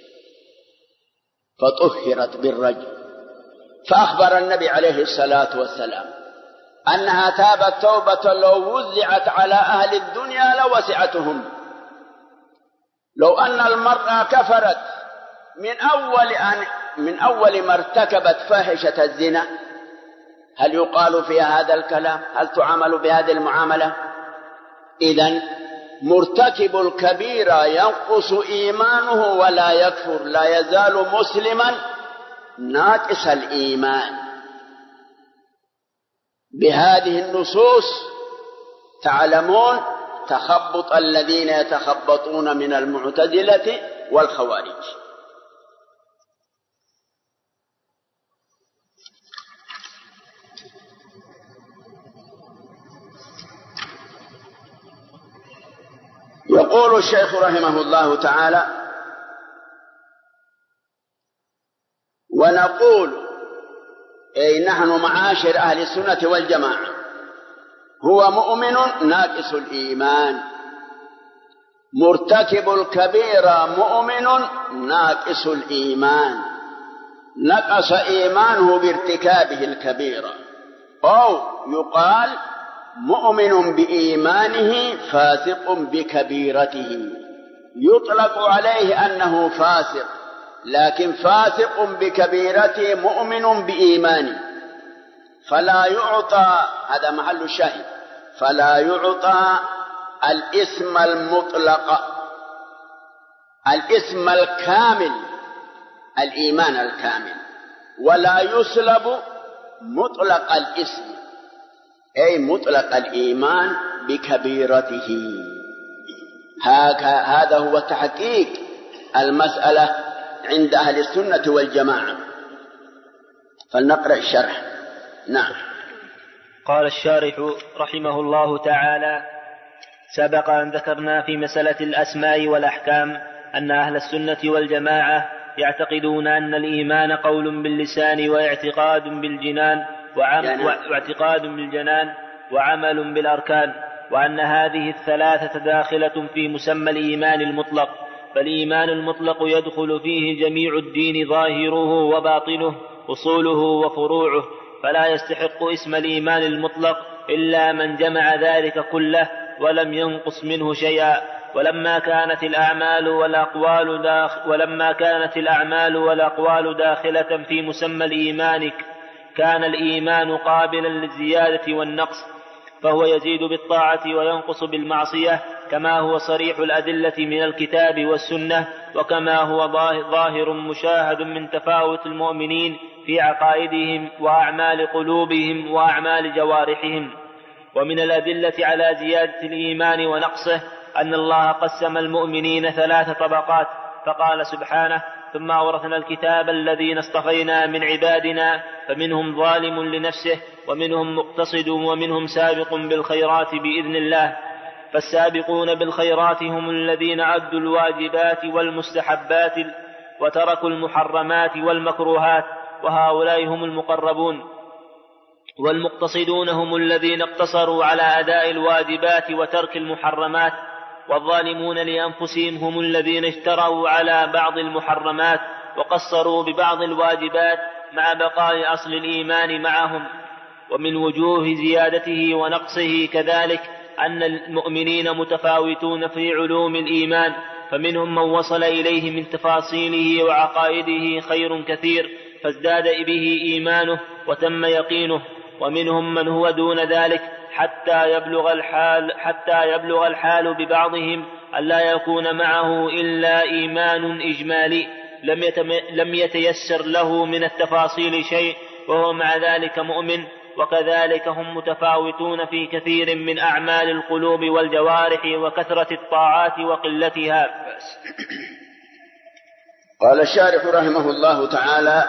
فطهرت بالرجل. فأخبر النبي عليه الصلاة والسلام أنها تابت توبة لو وزعت على أهل الدنيا لوسعتهم. لو أن المرأة كفرت من أول ما ارتكبت فاحشة الزنا هل يقال فيها هذا الكلام؟ هل تعامل بهذه المعاملة؟ إذن مرتكب الكبيرة ينقص إيمانه ولا يكفر، لا يزال مسلما ناقص الإيمان. بهذه النصوص تعلمون تخبط الذين يتخبطون من المعتزلة والخوارج. يقول الشيخ رحمه الله تعالى: ونقول أي نحن معاشر أهل السنة والجماعة هو مؤمن ناقص الإيمان، مرتكب الكبيرة مؤمن ناقص الإيمان، نقص إيمانه بارتكابه الكبيرة. أو يقال مؤمن بإيمانه فاسق بكبيرته، يطلق عليه أنه فاسق، لكن فاسق بكبيرته مؤمن بإيمانه، فلا يعطى، هذا محل الشاهد، فلا يعطى الاسم المطلق، الاسم الكامل، الإيمان الكامل، ولا يسلب مطلق الاسم، أي مطلق الإيمان بكبيرته. هذا هو تحقيق المسألة عند أهل السنة والجماعة. فلنقرأ الشرح. نعم. قال الشارح رحمه الله تعالى: سبق أن ذكرنا في مسألة الأسماء والأحكام أن أهل السنة والجماعة يعتقدون أن الإيمان قول باللسان واعتقاد بالجنان واعتقاد بالجنان وعمل بالأركان، وأن هذه الثلاثة داخلة في مسمى الإيمان المطلق. فالإيمان المطلق يدخل فيه جميع الدين ظاهره وباطنه، أصوله وفروعه، فلا يستحق اسم الإيمان المطلق إلا من جمع ذلك كله ولم ينقص منه شيئا. ولما كانت الأعمال والأقوال داخلة في مسمى الإيمان كان الإيمان قابلا للزيادة والنقص، فهو يزيد بالطاعة وينقص بالمعصية، كما هو صريح الأدلة من الكتاب والسنة، وكما هو ظاهر مشاهد من تفاوت المؤمنين في عقائدهم وأعمال قلوبهم وأعمال جوارحهم. ومن الأدلة على زيادة الإيمان ونقصه أن الله قسم المؤمنين 3 طبقات، فقال سبحانه: ثم أورثنا الكتاب الذين اصطفينا من عبادنا فمنهم ظالم لنفسه ومنهم مقتصد ومنهم سابق بالخيرات بإذن الله. فالسابقون بالخيرات هم الذين عدوا الواجبات والمستحبات وتركوا المحرمات والمكروهات، وهؤلاء هم المقربون. والمقتصدون هم الذين اقتصروا على أداء الواجبات وترك المحرمات. والظالمون لأنفسهم هم الذين اجتروا على بعض المحرمات وقصروا ببعض الواجبات مع بقاء أصل الإيمان معهم. ومن وجوه زيادته ونقصه كذلك أن المؤمنين متفاوتون في علوم الإيمان، فمنهم من وصل إليه من تفاصيله وعقائده خير كثير فازداد به إيمانه وتم يقينه، ومنهم من هو دون ذلك حتى يبلغ الحال ببعضهم أن لا يكون معه إلا إيمان إجمالي لم يتيسر له من التفاصيل شيء وهو مع ذلك مؤمن. وكذلك هم متفاوتون في كثير من أعمال القلوب والجوارح وكثرة الطاعات وقلتها. قال الشارح رحمه الله تعالى: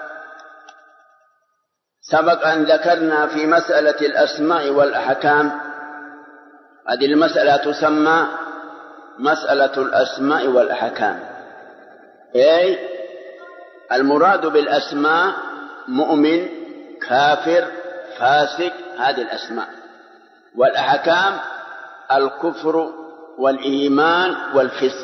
سبق أن ذكرنا في مسألة الأسماء والأحكام، هذه المسألة تسمى مسألة الأسماء والأحكام، أي المراد بالأسماء مؤمن، كافر، فاسق، هذه الأسماء. والأحكام الكفر والإيمان والفسق.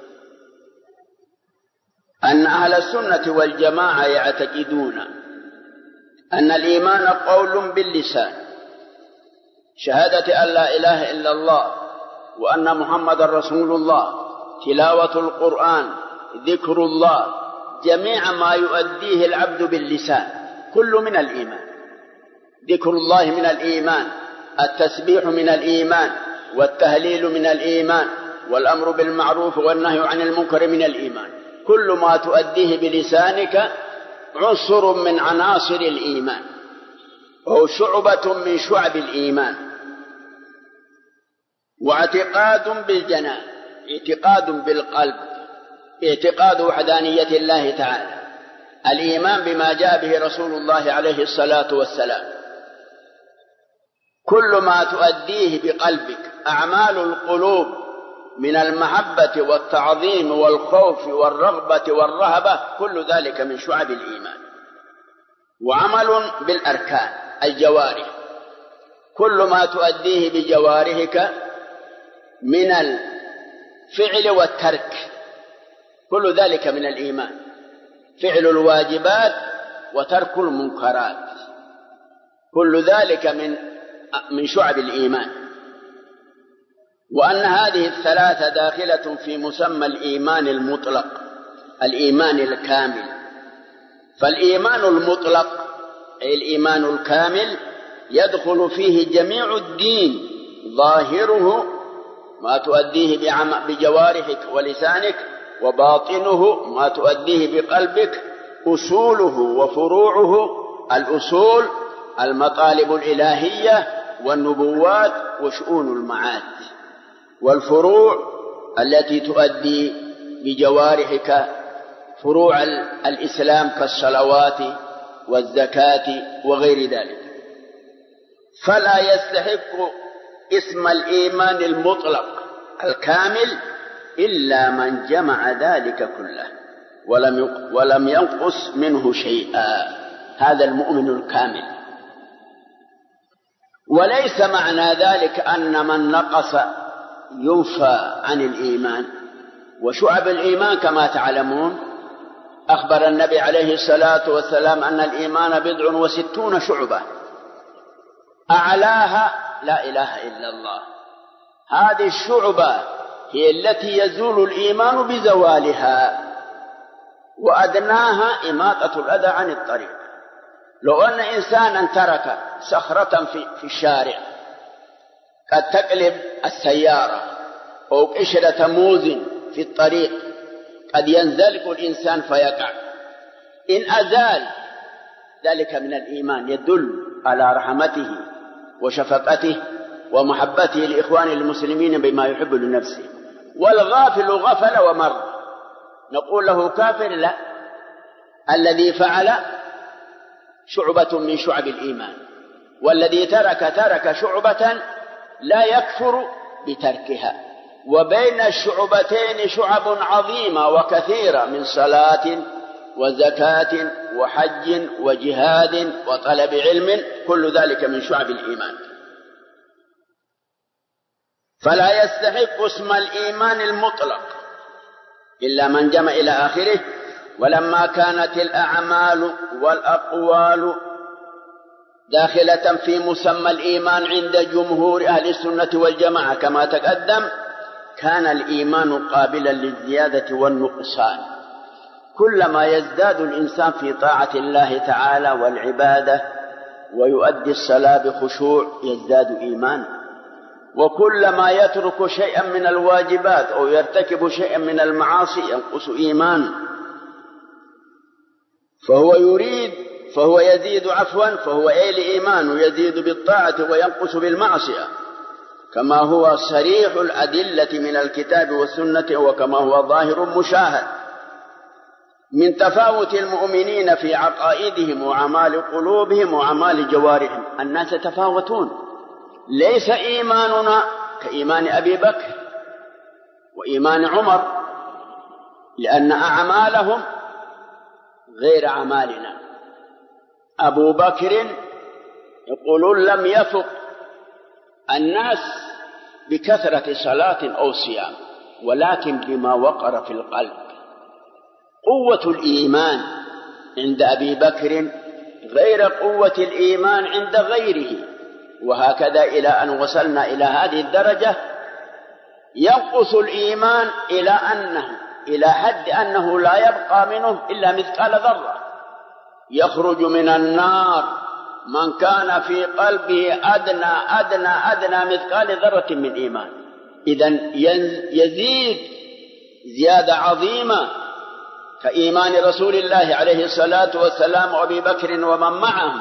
أن أهل السنة والجماعة يعتقدون أن الإيمان قول باللسان، شهادة أن لا إله إلا الله وأن محمد رسول الله، تلاوة القرآن، ذكر الله، جميع ما يؤديه العبد باللسان كل من الإيمان. ذكر الله من الإيمان، التسبيح من الإيمان، والتهليل من الإيمان، والأمر بالمعروف والنهي عن المنكر من الإيمان. كل ما تؤديه بلسانك عنصر من عناصر الإيمان، وهو شعبة من شعب الإيمان. واعتقاد بالجنان، اعتقاد بالقلب، اعتقاد وحدانية الله تعالى، الإيمان بما جاء به رسول الله عليه الصلاة والسلام. كل ما تؤديه بقلبك، أعمال القلوب من المحبة والتعظيم والخوف والرغبة والرهبة، كل ذلك من شعب الإيمان. وعمل بالأركان، الجوارح، كل ما تؤديه بجوارحك من الفعل والترك، كل ذلك من الإيمان. فعل الواجبات وترك المنكرات، كل ذلك من شعب الإيمان. وأن هذه الثلاثة داخلة في مسمى الإيمان المطلق، الإيمان الكامل. فالإيمان المطلق أي الإيمان الكامل يدخل فيه جميع الدين، ظاهره ما تؤديه بجوارحك ولسانك، وباطنه ما تؤديه بقلبك، أصوله وفروعه. الأصول المطالب الإلهية والنبوات وشؤون المعاد، والفروع التي تؤدي بجوارحك فروع الإسلام كالصلوات والزكاة وغير ذلك. فلا يستحق اسم الإيمان المطلق الكامل إلا من جمع ذلك كله ولم ينقص منه شيئا، هذا المؤمن الكامل. وليس معنى ذلك أن من نقص ينفى عن الإيمان. وشعب الإيمان كما تعلمون، أخبر النبي عليه الصلاة والسلام أن الإيمان 69 شعبة، أعلاها لا إله إلا الله. هذه الشعبة هي التي يزول الإيمان بزوالها، وأدناها إماطة الأذى عن الطريق. لو أن إنسانا ترك صخرة في الشارع قد تقلب السيارة، أو قشرة موز في الطريق قد ينزلق الإنسان فيقع، إن أزال ذلك من الإيمان يدل على رحمته وشفقته ومحبته لإخوان المسلمين بما يحب لنفسه. والغافل غفل ومر، نقول له كافر؟ لا، الذي فعل شعبة من شعب الإيمان، والذي ترك شعبة لا يكفر بتركها. وبين الشعبتين شعب عظيمة وكثيرة من صلاة وزكاة وحج وجهاد وطلب علم، كل ذلك من شعب الإيمان. فلا يستحق اسم الإيمان المطلق إلا من جمع إلى آخره. ولما كانت الأعمال والأقوال داخلة في مسمى الإيمان عند جمهور أهل السنة والجماعة كما تقدم، كان الإيمان قابلا للزيادة والنقصان. كلما يزداد الإنسان في طاعة الله تعالى والعبادة ويؤدي الصلاة بخشوع يزداد إيمانا، وكلما يترك شيئا من الواجبات أو يرتكب شيئا من المعاصي ينقص إيمانه. فهو الإيمان يزيد بالطاعة وينقص بالمعصية، كما هو صريح الأدلة من الكتاب والسنة، وكما هو ظاهر مشاهد من تفاوت المؤمنين في عقائدهم وأعمال قلوبهم وأعمال جوارحهم. الناس يتفاوتون، ليس إيماننا كإيمان أبي بكر وإيمان عمر، لأن أعمالهم غير أعمالنا. أبو بكر يقولون لم يفق الناس بكثرة صلاة أو صيام، ولكن بما وقر في القلب. قوة الإيمان عند أبي بكر غير قوة الإيمان عند غيره، وهكذا إلى أن وصلنا إلى هذه الدرجة. ينقص الإيمان إلى حد أنه لا يبقى منه إلا مثقال ذرة. يخرج من النار من كان في قلبه أدنى مثقال ذرة من إيمان. إذن يزيد زيادة عظيمة كإيمان رسول الله عليه الصلاة والسلام وأبي بكر ومن معهم،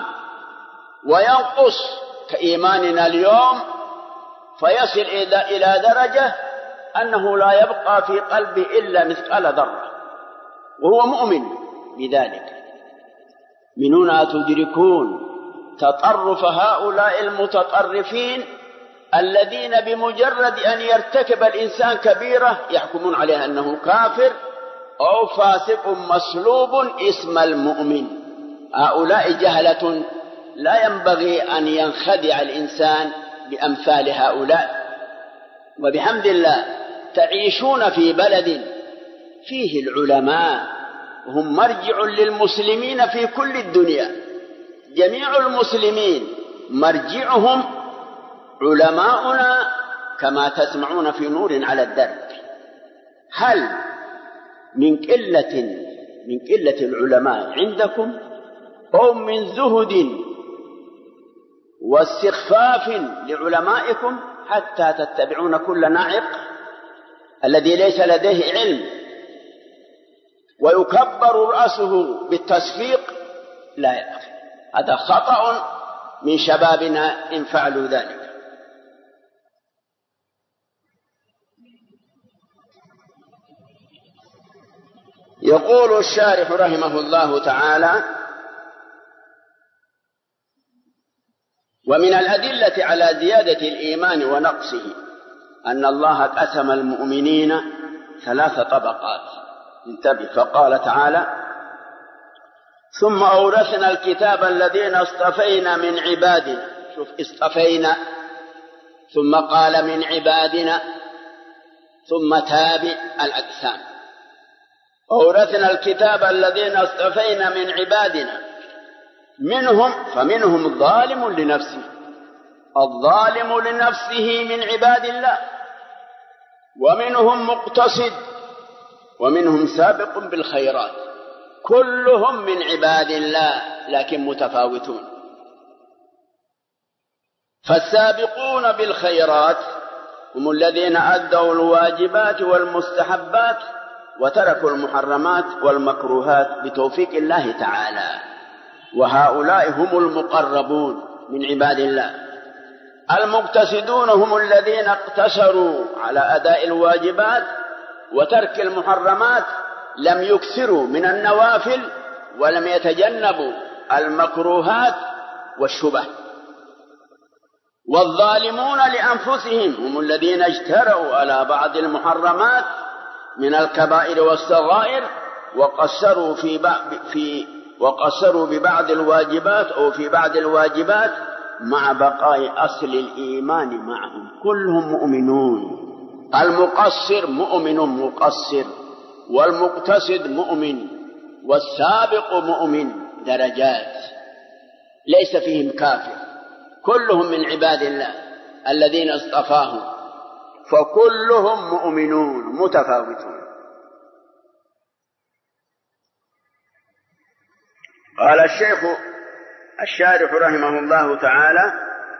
وينقص كإيماننا اليوم فيصل إلى درجة أنه لا يبقى في قلبه إلا مثقال ذرة وهو مؤمن بذلك. من هنا تدركون تطرف هؤلاء المتطرفين الذين بمجرد أن يرتكب الإنسان كبيرة يحكمون عليه أنه كافر أو فاسق مسلوب اسم المؤمن. هؤلاء جهلة، لا ينبغي أن ينخدع الإنسان بأمثال هؤلاء. وبحمد الله تعيشون في بلد فيه العلماء، هم مرجع للمسلمين في كل الدنيا. جميع المسلمين مرجعهم علماؤنا كما تسمعون في نور على الدرب. هل من قلة العلماء عندكم أو من زهد واستخفاف لعلمائكم حتى تتبعون كل ناعق الذي ليس لديه علم ويكبر رأسه بالتصفيق؟ لا يا أخي، هذا خطأ من شبابنا إن فعلوا ذلك. يقول الشارح رحمه الله تعالى: ومن الأدلة على زيادة الإيمان ونقصه أن الله قسم المؤمنين 3 طبقات. انتبه، فقال تعالى: ثم أورثنا الكتاب الذين اصطفينا من عبادنا. شوف، اصطفينا، ثم قال من عبادنا، ثم تابع الأقسام. أورثنا الكتاب الذين اصطفينا من عبادنا، فمنهم ظالم لنفسه، الظالم لنفسه من عباد الله، ومنهم مقتصد، ومنهم سابق بالخيرات، كلهم من عباد الله لكن متفاوتون. فالسابقون بالخيرات هم الذين أدوا الواجبات والمستحبات وتركوا المحرمات والمكروهات بتوفيق الله تعالى، وهؤلاء هم المقربون من عباد الله. المقتصدون هم الذين اقتصروا على أداء الواجبات وترك المحرمات لم يكثروا من النوافل ولم يتجنبوا المكروهات والشبه. والظالمون لأنفسهم هم الذين اجترأوا على بعض المحرمات من الكبائر والصغائر وقصروا ببعض الواجبات أو في بعض الواجبات مع بقاء أصل الإيمان معهم. كلهم مؤمنون، المقصر مؤمن مقصر، والمقتصد مؤمن، والسابق مؤمن، درجات ليس فيهم كافر، كلهم من عباد الله الذين اصطفاهم، فكلهم مؤمنون متفاوتون. قال الشيخ الشارح رحمه الله تعالى: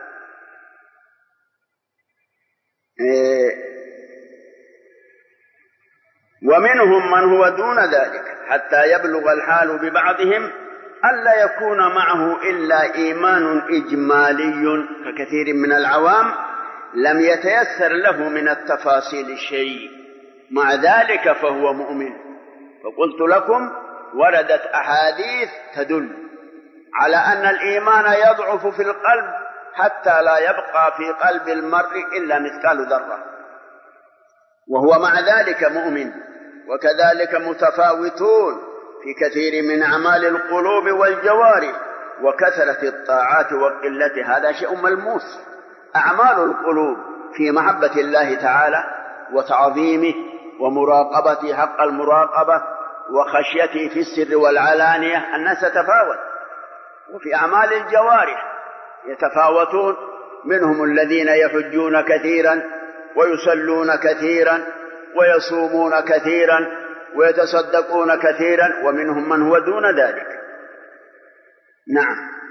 ومنهم من هو دون ذلك حتى يبلغ الحال ببعضهم ألا يكون معه إلا إيمان إجمالي ككثير من العوام لم يتيسر له من التفاصيل شيء، مع ذلك فهو مؤمن. فقلت لكم وردت أحاديث تدل على أن الإيمان يضعف في القلب حتى لا يبقى في قلب المرء إلا مثقال ذرة، وهو مع ذلك مؤمن. وكذلك متفاوتون في كثير من أعمال القلوب والجوارح وكثرة الطاعات وقلتها، هذا شيء ملموس. أعمال القلوب في محبة الله تعالى وتعظيمه ومراقبته حق المراقبة وخشيته في السر والعلانية الناس تتفاوت. وفي أعمال الجوارح يتفاوتون، منهم الذين يحجون كثيرا ويصلون كثيرا ويصومون كثيرا ويتصدقون كثيرا، ومنهم من هو دون ذلك. نعم.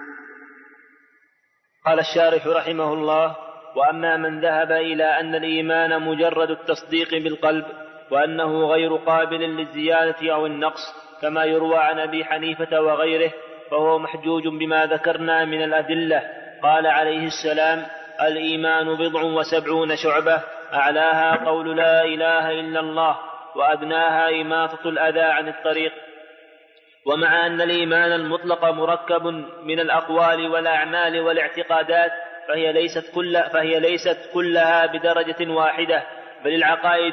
قال الشارح رحمه الله: وأما من ذهب إلى أن الإيمان مجرد التصديق بالقلب وأنه غير قابل للزيادة أو النقص كما يروى عن أبي حنيفة وغيره فهو محجوج بما ذكرنا من الأدلة. قال عليه السلام: الإيمان 79 شعبة، أعلاها قول لا إله إلا الله، وأدناها إماطة الأذى عن الطريق. ومع أن الإيمان المطلق مركب من الأقوال والأعمال والاعتقادات فهي ليست كلها بدرجة واحدة، بل العقائد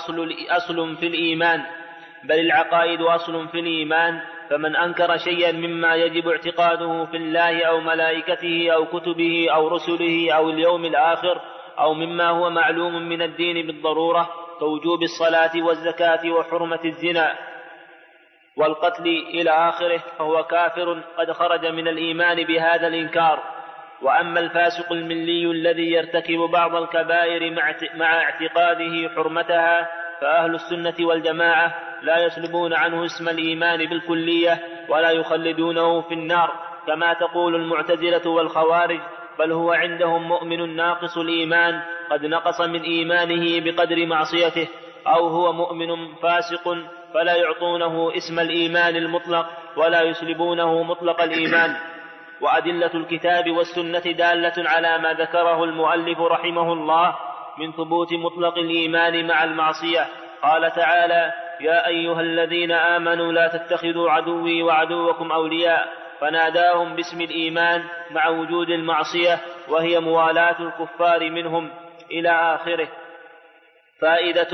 أصل في الإيمان، فمن أنكر شيئا مما يجب اعتقاده في الله أو ملائكته أو كتبه أو رسله أو اليوم الآخر أو مما هو معلوم من الدين بالضرورة كوجوب الصلاة والزكاة وحرمة الزنا والقتل إلى آخره فهو كافر قد خرج من الإيمان بهذا الإنكار. وأما الفاسق الملي الذي يرتكب بعض الكبائر مع اعتقاده حرمتها فأهل السنة والجماعة لا يسلبون عنه اسم الإيمان بالكلية ولا يخلدونه في النار كما تقول المعتزلة والخوارج، بل هو عندهم مؤمن ناقص الإيمان قد نقص من إيمانه بقدر معصيته، أو هو مؤمن فاسق فلا يعطونه اسم الإيمان المطلق ولا يسلبونه مطلق الإيمان. وأدلة الكتاب والسنة دالة على ما ذكره المؤلف رحمه الله من ثبوت مطلق الإيمان مع المعصية. قال تعالى: يا أيها الذين آمنوا لا تتخذوا عدوي وعدوكم أولياء، فناداهم باسم الإيمان مع وجود المعصية وهي موالاة الكفار منهم إلى آخره. فائدة.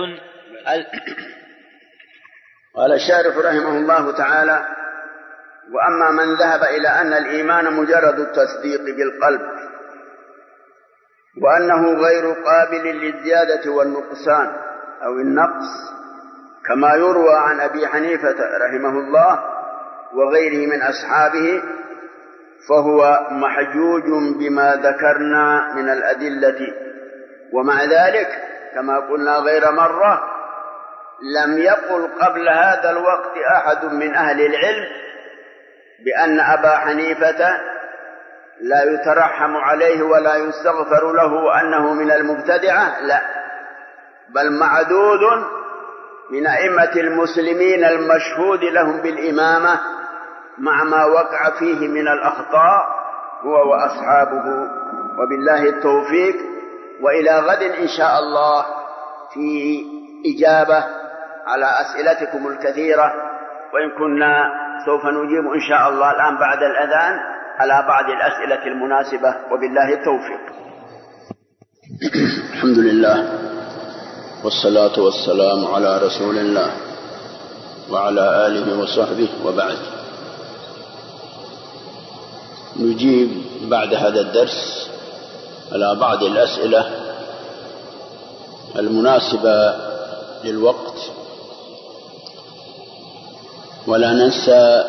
قال الشارح رحمه الله تعالى: وأما من ذهب إلى أن الإيمان مجرد التصديق بالقلب وأنه غير قابل للزيادة والنقصان أو النقص كما يروى عن أبي حنيفة رحمه الله وغيره من أصحابه، فهو محجوج بما ذكرنا من الأدلة. ومع ذلك كما قلنا غير مرة لم يقل قبل هذا الوقت أحد من أهل العلم بأن أبا حنيفة لا يترحم عليه ولا يستغفر له أنه من المبتدعة، لا، بل معدود من أئمة المسلمين المشهود لهم بالإمامة مع ما وقع فيه من الأخطاء هو وأصحابه. وبالله التوفيق، وإلى غد إن شاء الله في إجابة على أسئلتكم الكثيرة، وإن كنا سوف نجيب إن شاء الله الآن بعد الأذان على بعض الأسئلة المناسبة، وبالله التوفيق. الحمد لله والصلاة والسلام على رسول الله وعلى آله وصحبه، وبعد. نجيب بعد هذا الدرس على بعض الأسئلة المناسبة للوقت، ولا ننسى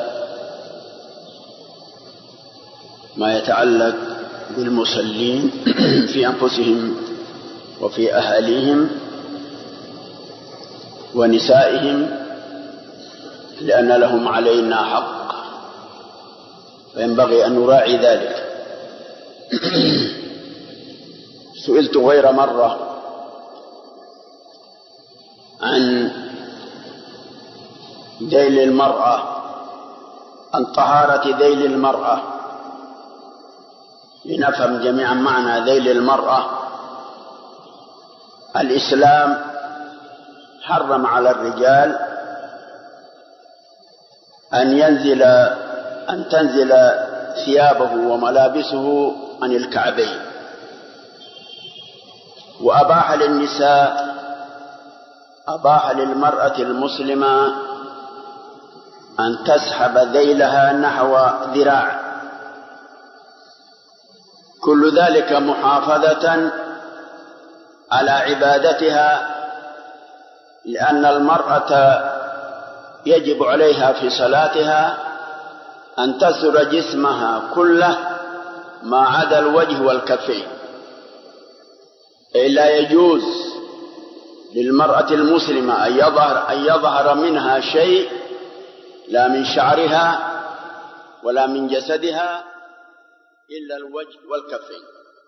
ما يتعلق بالمصلين في أنفسهم وفي أهاليهم ونسائهم، لأن لهم علينا حق، فينبغي أن نراعي ذلك. سئلت غير مرة عن ذيل المرأة، عن طهارة ذيل المرأة، لنفهم جميعا معنى ذيل المرأة. الإسلام حرم على الرجال أن تنزل ثيابه وملابسه عن الكعبين، أباح للمرأة المسلمة أن تسحب ذيلها نحو ذراع، كل ذلك محافظة على عبادتها، لأن المرأة يجب عليها في صلاتها أن تستر جسمها كله ما عدا الوجه والكفين. لا يجوز للمرأة المسلمة أن يظهر منها شيء، لا من شعرها ولا من جسدها، إلا الوجه والكفين.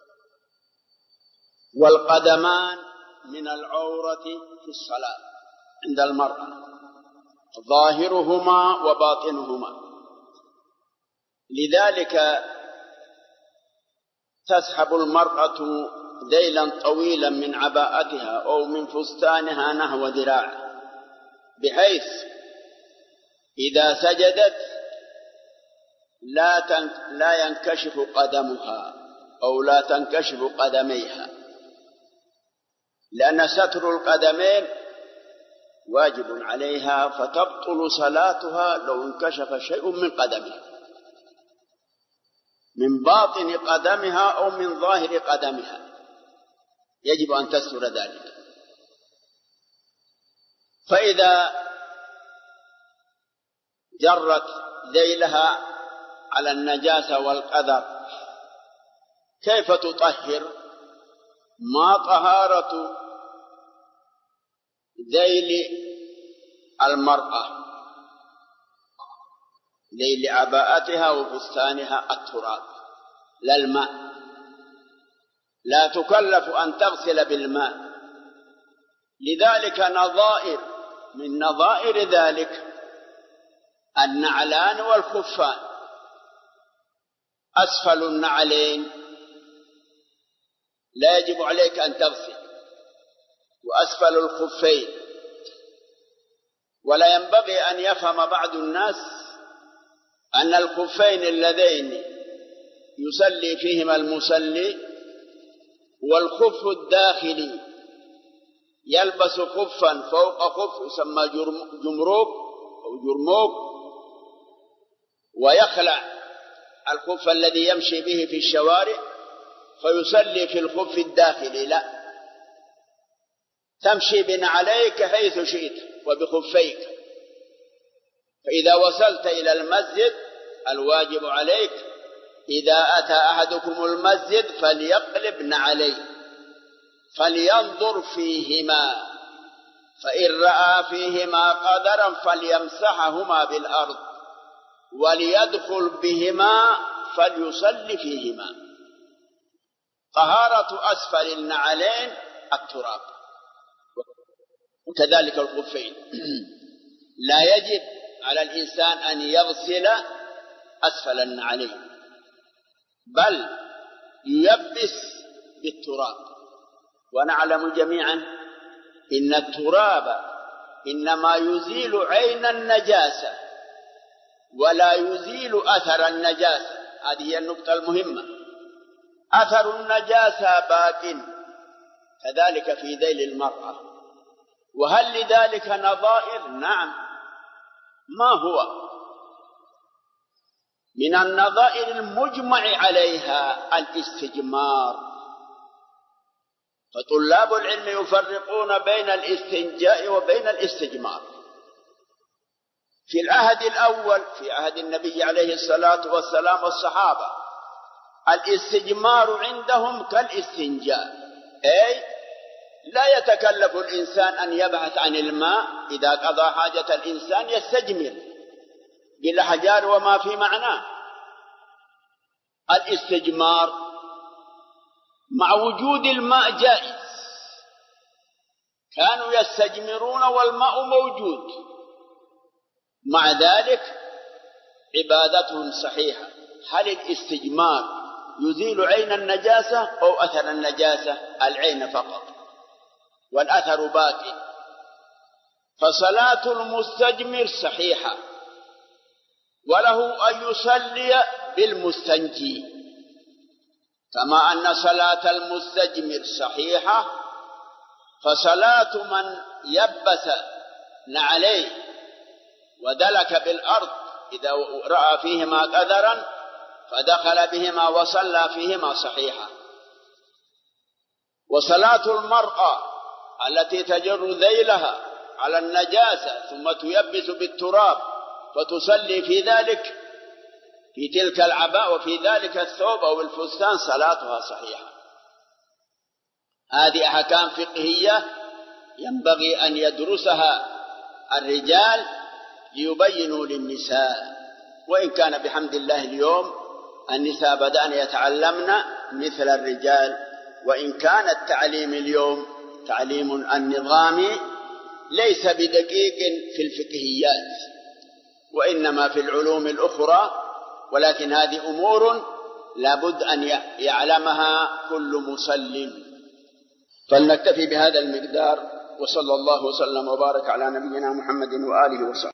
والقدمان من العورة في الصلاة عند المرأة، ظاهرهما وباطنهما، لذلك تسحب المرأة ذيلا طويلا من عباءتها أو من فستانها نحو ذراع، بحيث إذا سجدت لا ينكشف قدمها أو لا تنكشف قدميها، لأن ستر القدمين واجب عليها، فتبطل صلاتها لو انكشف شيء من قدمها، من باطن قدمها أو من ظاهر قدمها، يجب أن تستر ذلك. فإذا جرت ذيلها على النجاسة والقذر كيف تطهر؟ ما طهارة ذيل المرأة، ذيل عباءتها وفستانها التراب لا الماء، لا تكلف أن تغسل بالماء. لذلك من نظائر ذلك النعلان والخفان. أسفل النعلين لا يجب عليك أن تغسل، وأسفل الخفين. ولا ينبغي أن يفهم بعض الناس أن الخفين اللذين يصلي فيهما المصلي والخف الداخلي يلبس خفا فوق خف يسمى جمروك أو جرموك، ويخلع الخف الذي يمشي به في الشوارع فيصلي في الخف الداخلي. لا، تمشي بنعليك حيث شئت وبخفيك. فإذا وصلت إلى المسجد الواجب عليك إذا أتى أحدكم المسجد فليقلب نعليه، فلينظر فيهما، فإن رأى فيهما قدرا فليمسحهما بالأرض، وليدخل بهما فليصلي فيهما. طهارة أسفل النعلين التراب، وكذلك الخفين. لا يجب على الإنسان أن يغسل أسفل النعلين، بل ييبس بالتراب. ونعلم جميعا إن التراب إنما يزيل عين النجاسة ولا يزيل أثر النجاسة. هذه هي النقطة المهمة. أثر النجاسة باق، كذلك في ذيل المرأة. وهل لذلك نظائر؟ نعم. ما هو؟ من النظائر المجمع عليها الاستجمار. فطلاب العلم يفرقون بين الاستنجاء وبين الاستجمار. في العهد الأول، في عهد النبي عليه الصلاة والسلام والصحابة، الاستجمار عندهم كالاستنجاء، أي لا يتكلف الإنسان أن يبحث عن الماء. إذا قضى حاجة الإنسان يستجمر بالأحجار وما في معناه. الاستجمار مع وجود الماء جائز، كانوا يستجمرون والماء موجود، مع ذلك عبادتهم صحيحة. هل الاستجمار يزيل عين النجاسة أو أثر النجاسة؟ العين فقط، والأثر باقي. فصلاة المستجمر صحيحة، وله أن يصلي بالمستنجي، كما أن صلاة المستجمر صحيحة، فصلاة من يبس نعليه ودلك بالأرض إذا رأى فيهما قدرا فدخل بهما وصلى فيهما صحيحة. وصلاة المرأة التي تجر ذيلها على النجاسة ثم تيبس بالتراب فتصلي في ذلك، في تلك العباء وفي ذلك الثوب أو الفستان، صلاتها صحيحة. هذه أحكام فقهية ينبغي أن يدرسها الرجال ليبينوا للنساء. وإن كان بحمد الله اليوم النساء بدأن يتعلمن مثل الرجال، وإن كان التعليم اليوم تعليم النظامي ليس بدقيق في الفقهيات وإنما في العلوم الأخرى، ولكن هذه أمور لابد أن يعلمها كل مسلم. فلنكتفي بهذا المقدار، وصلى الله وسلم وبارك على نبينا محمد وآله وصحبه.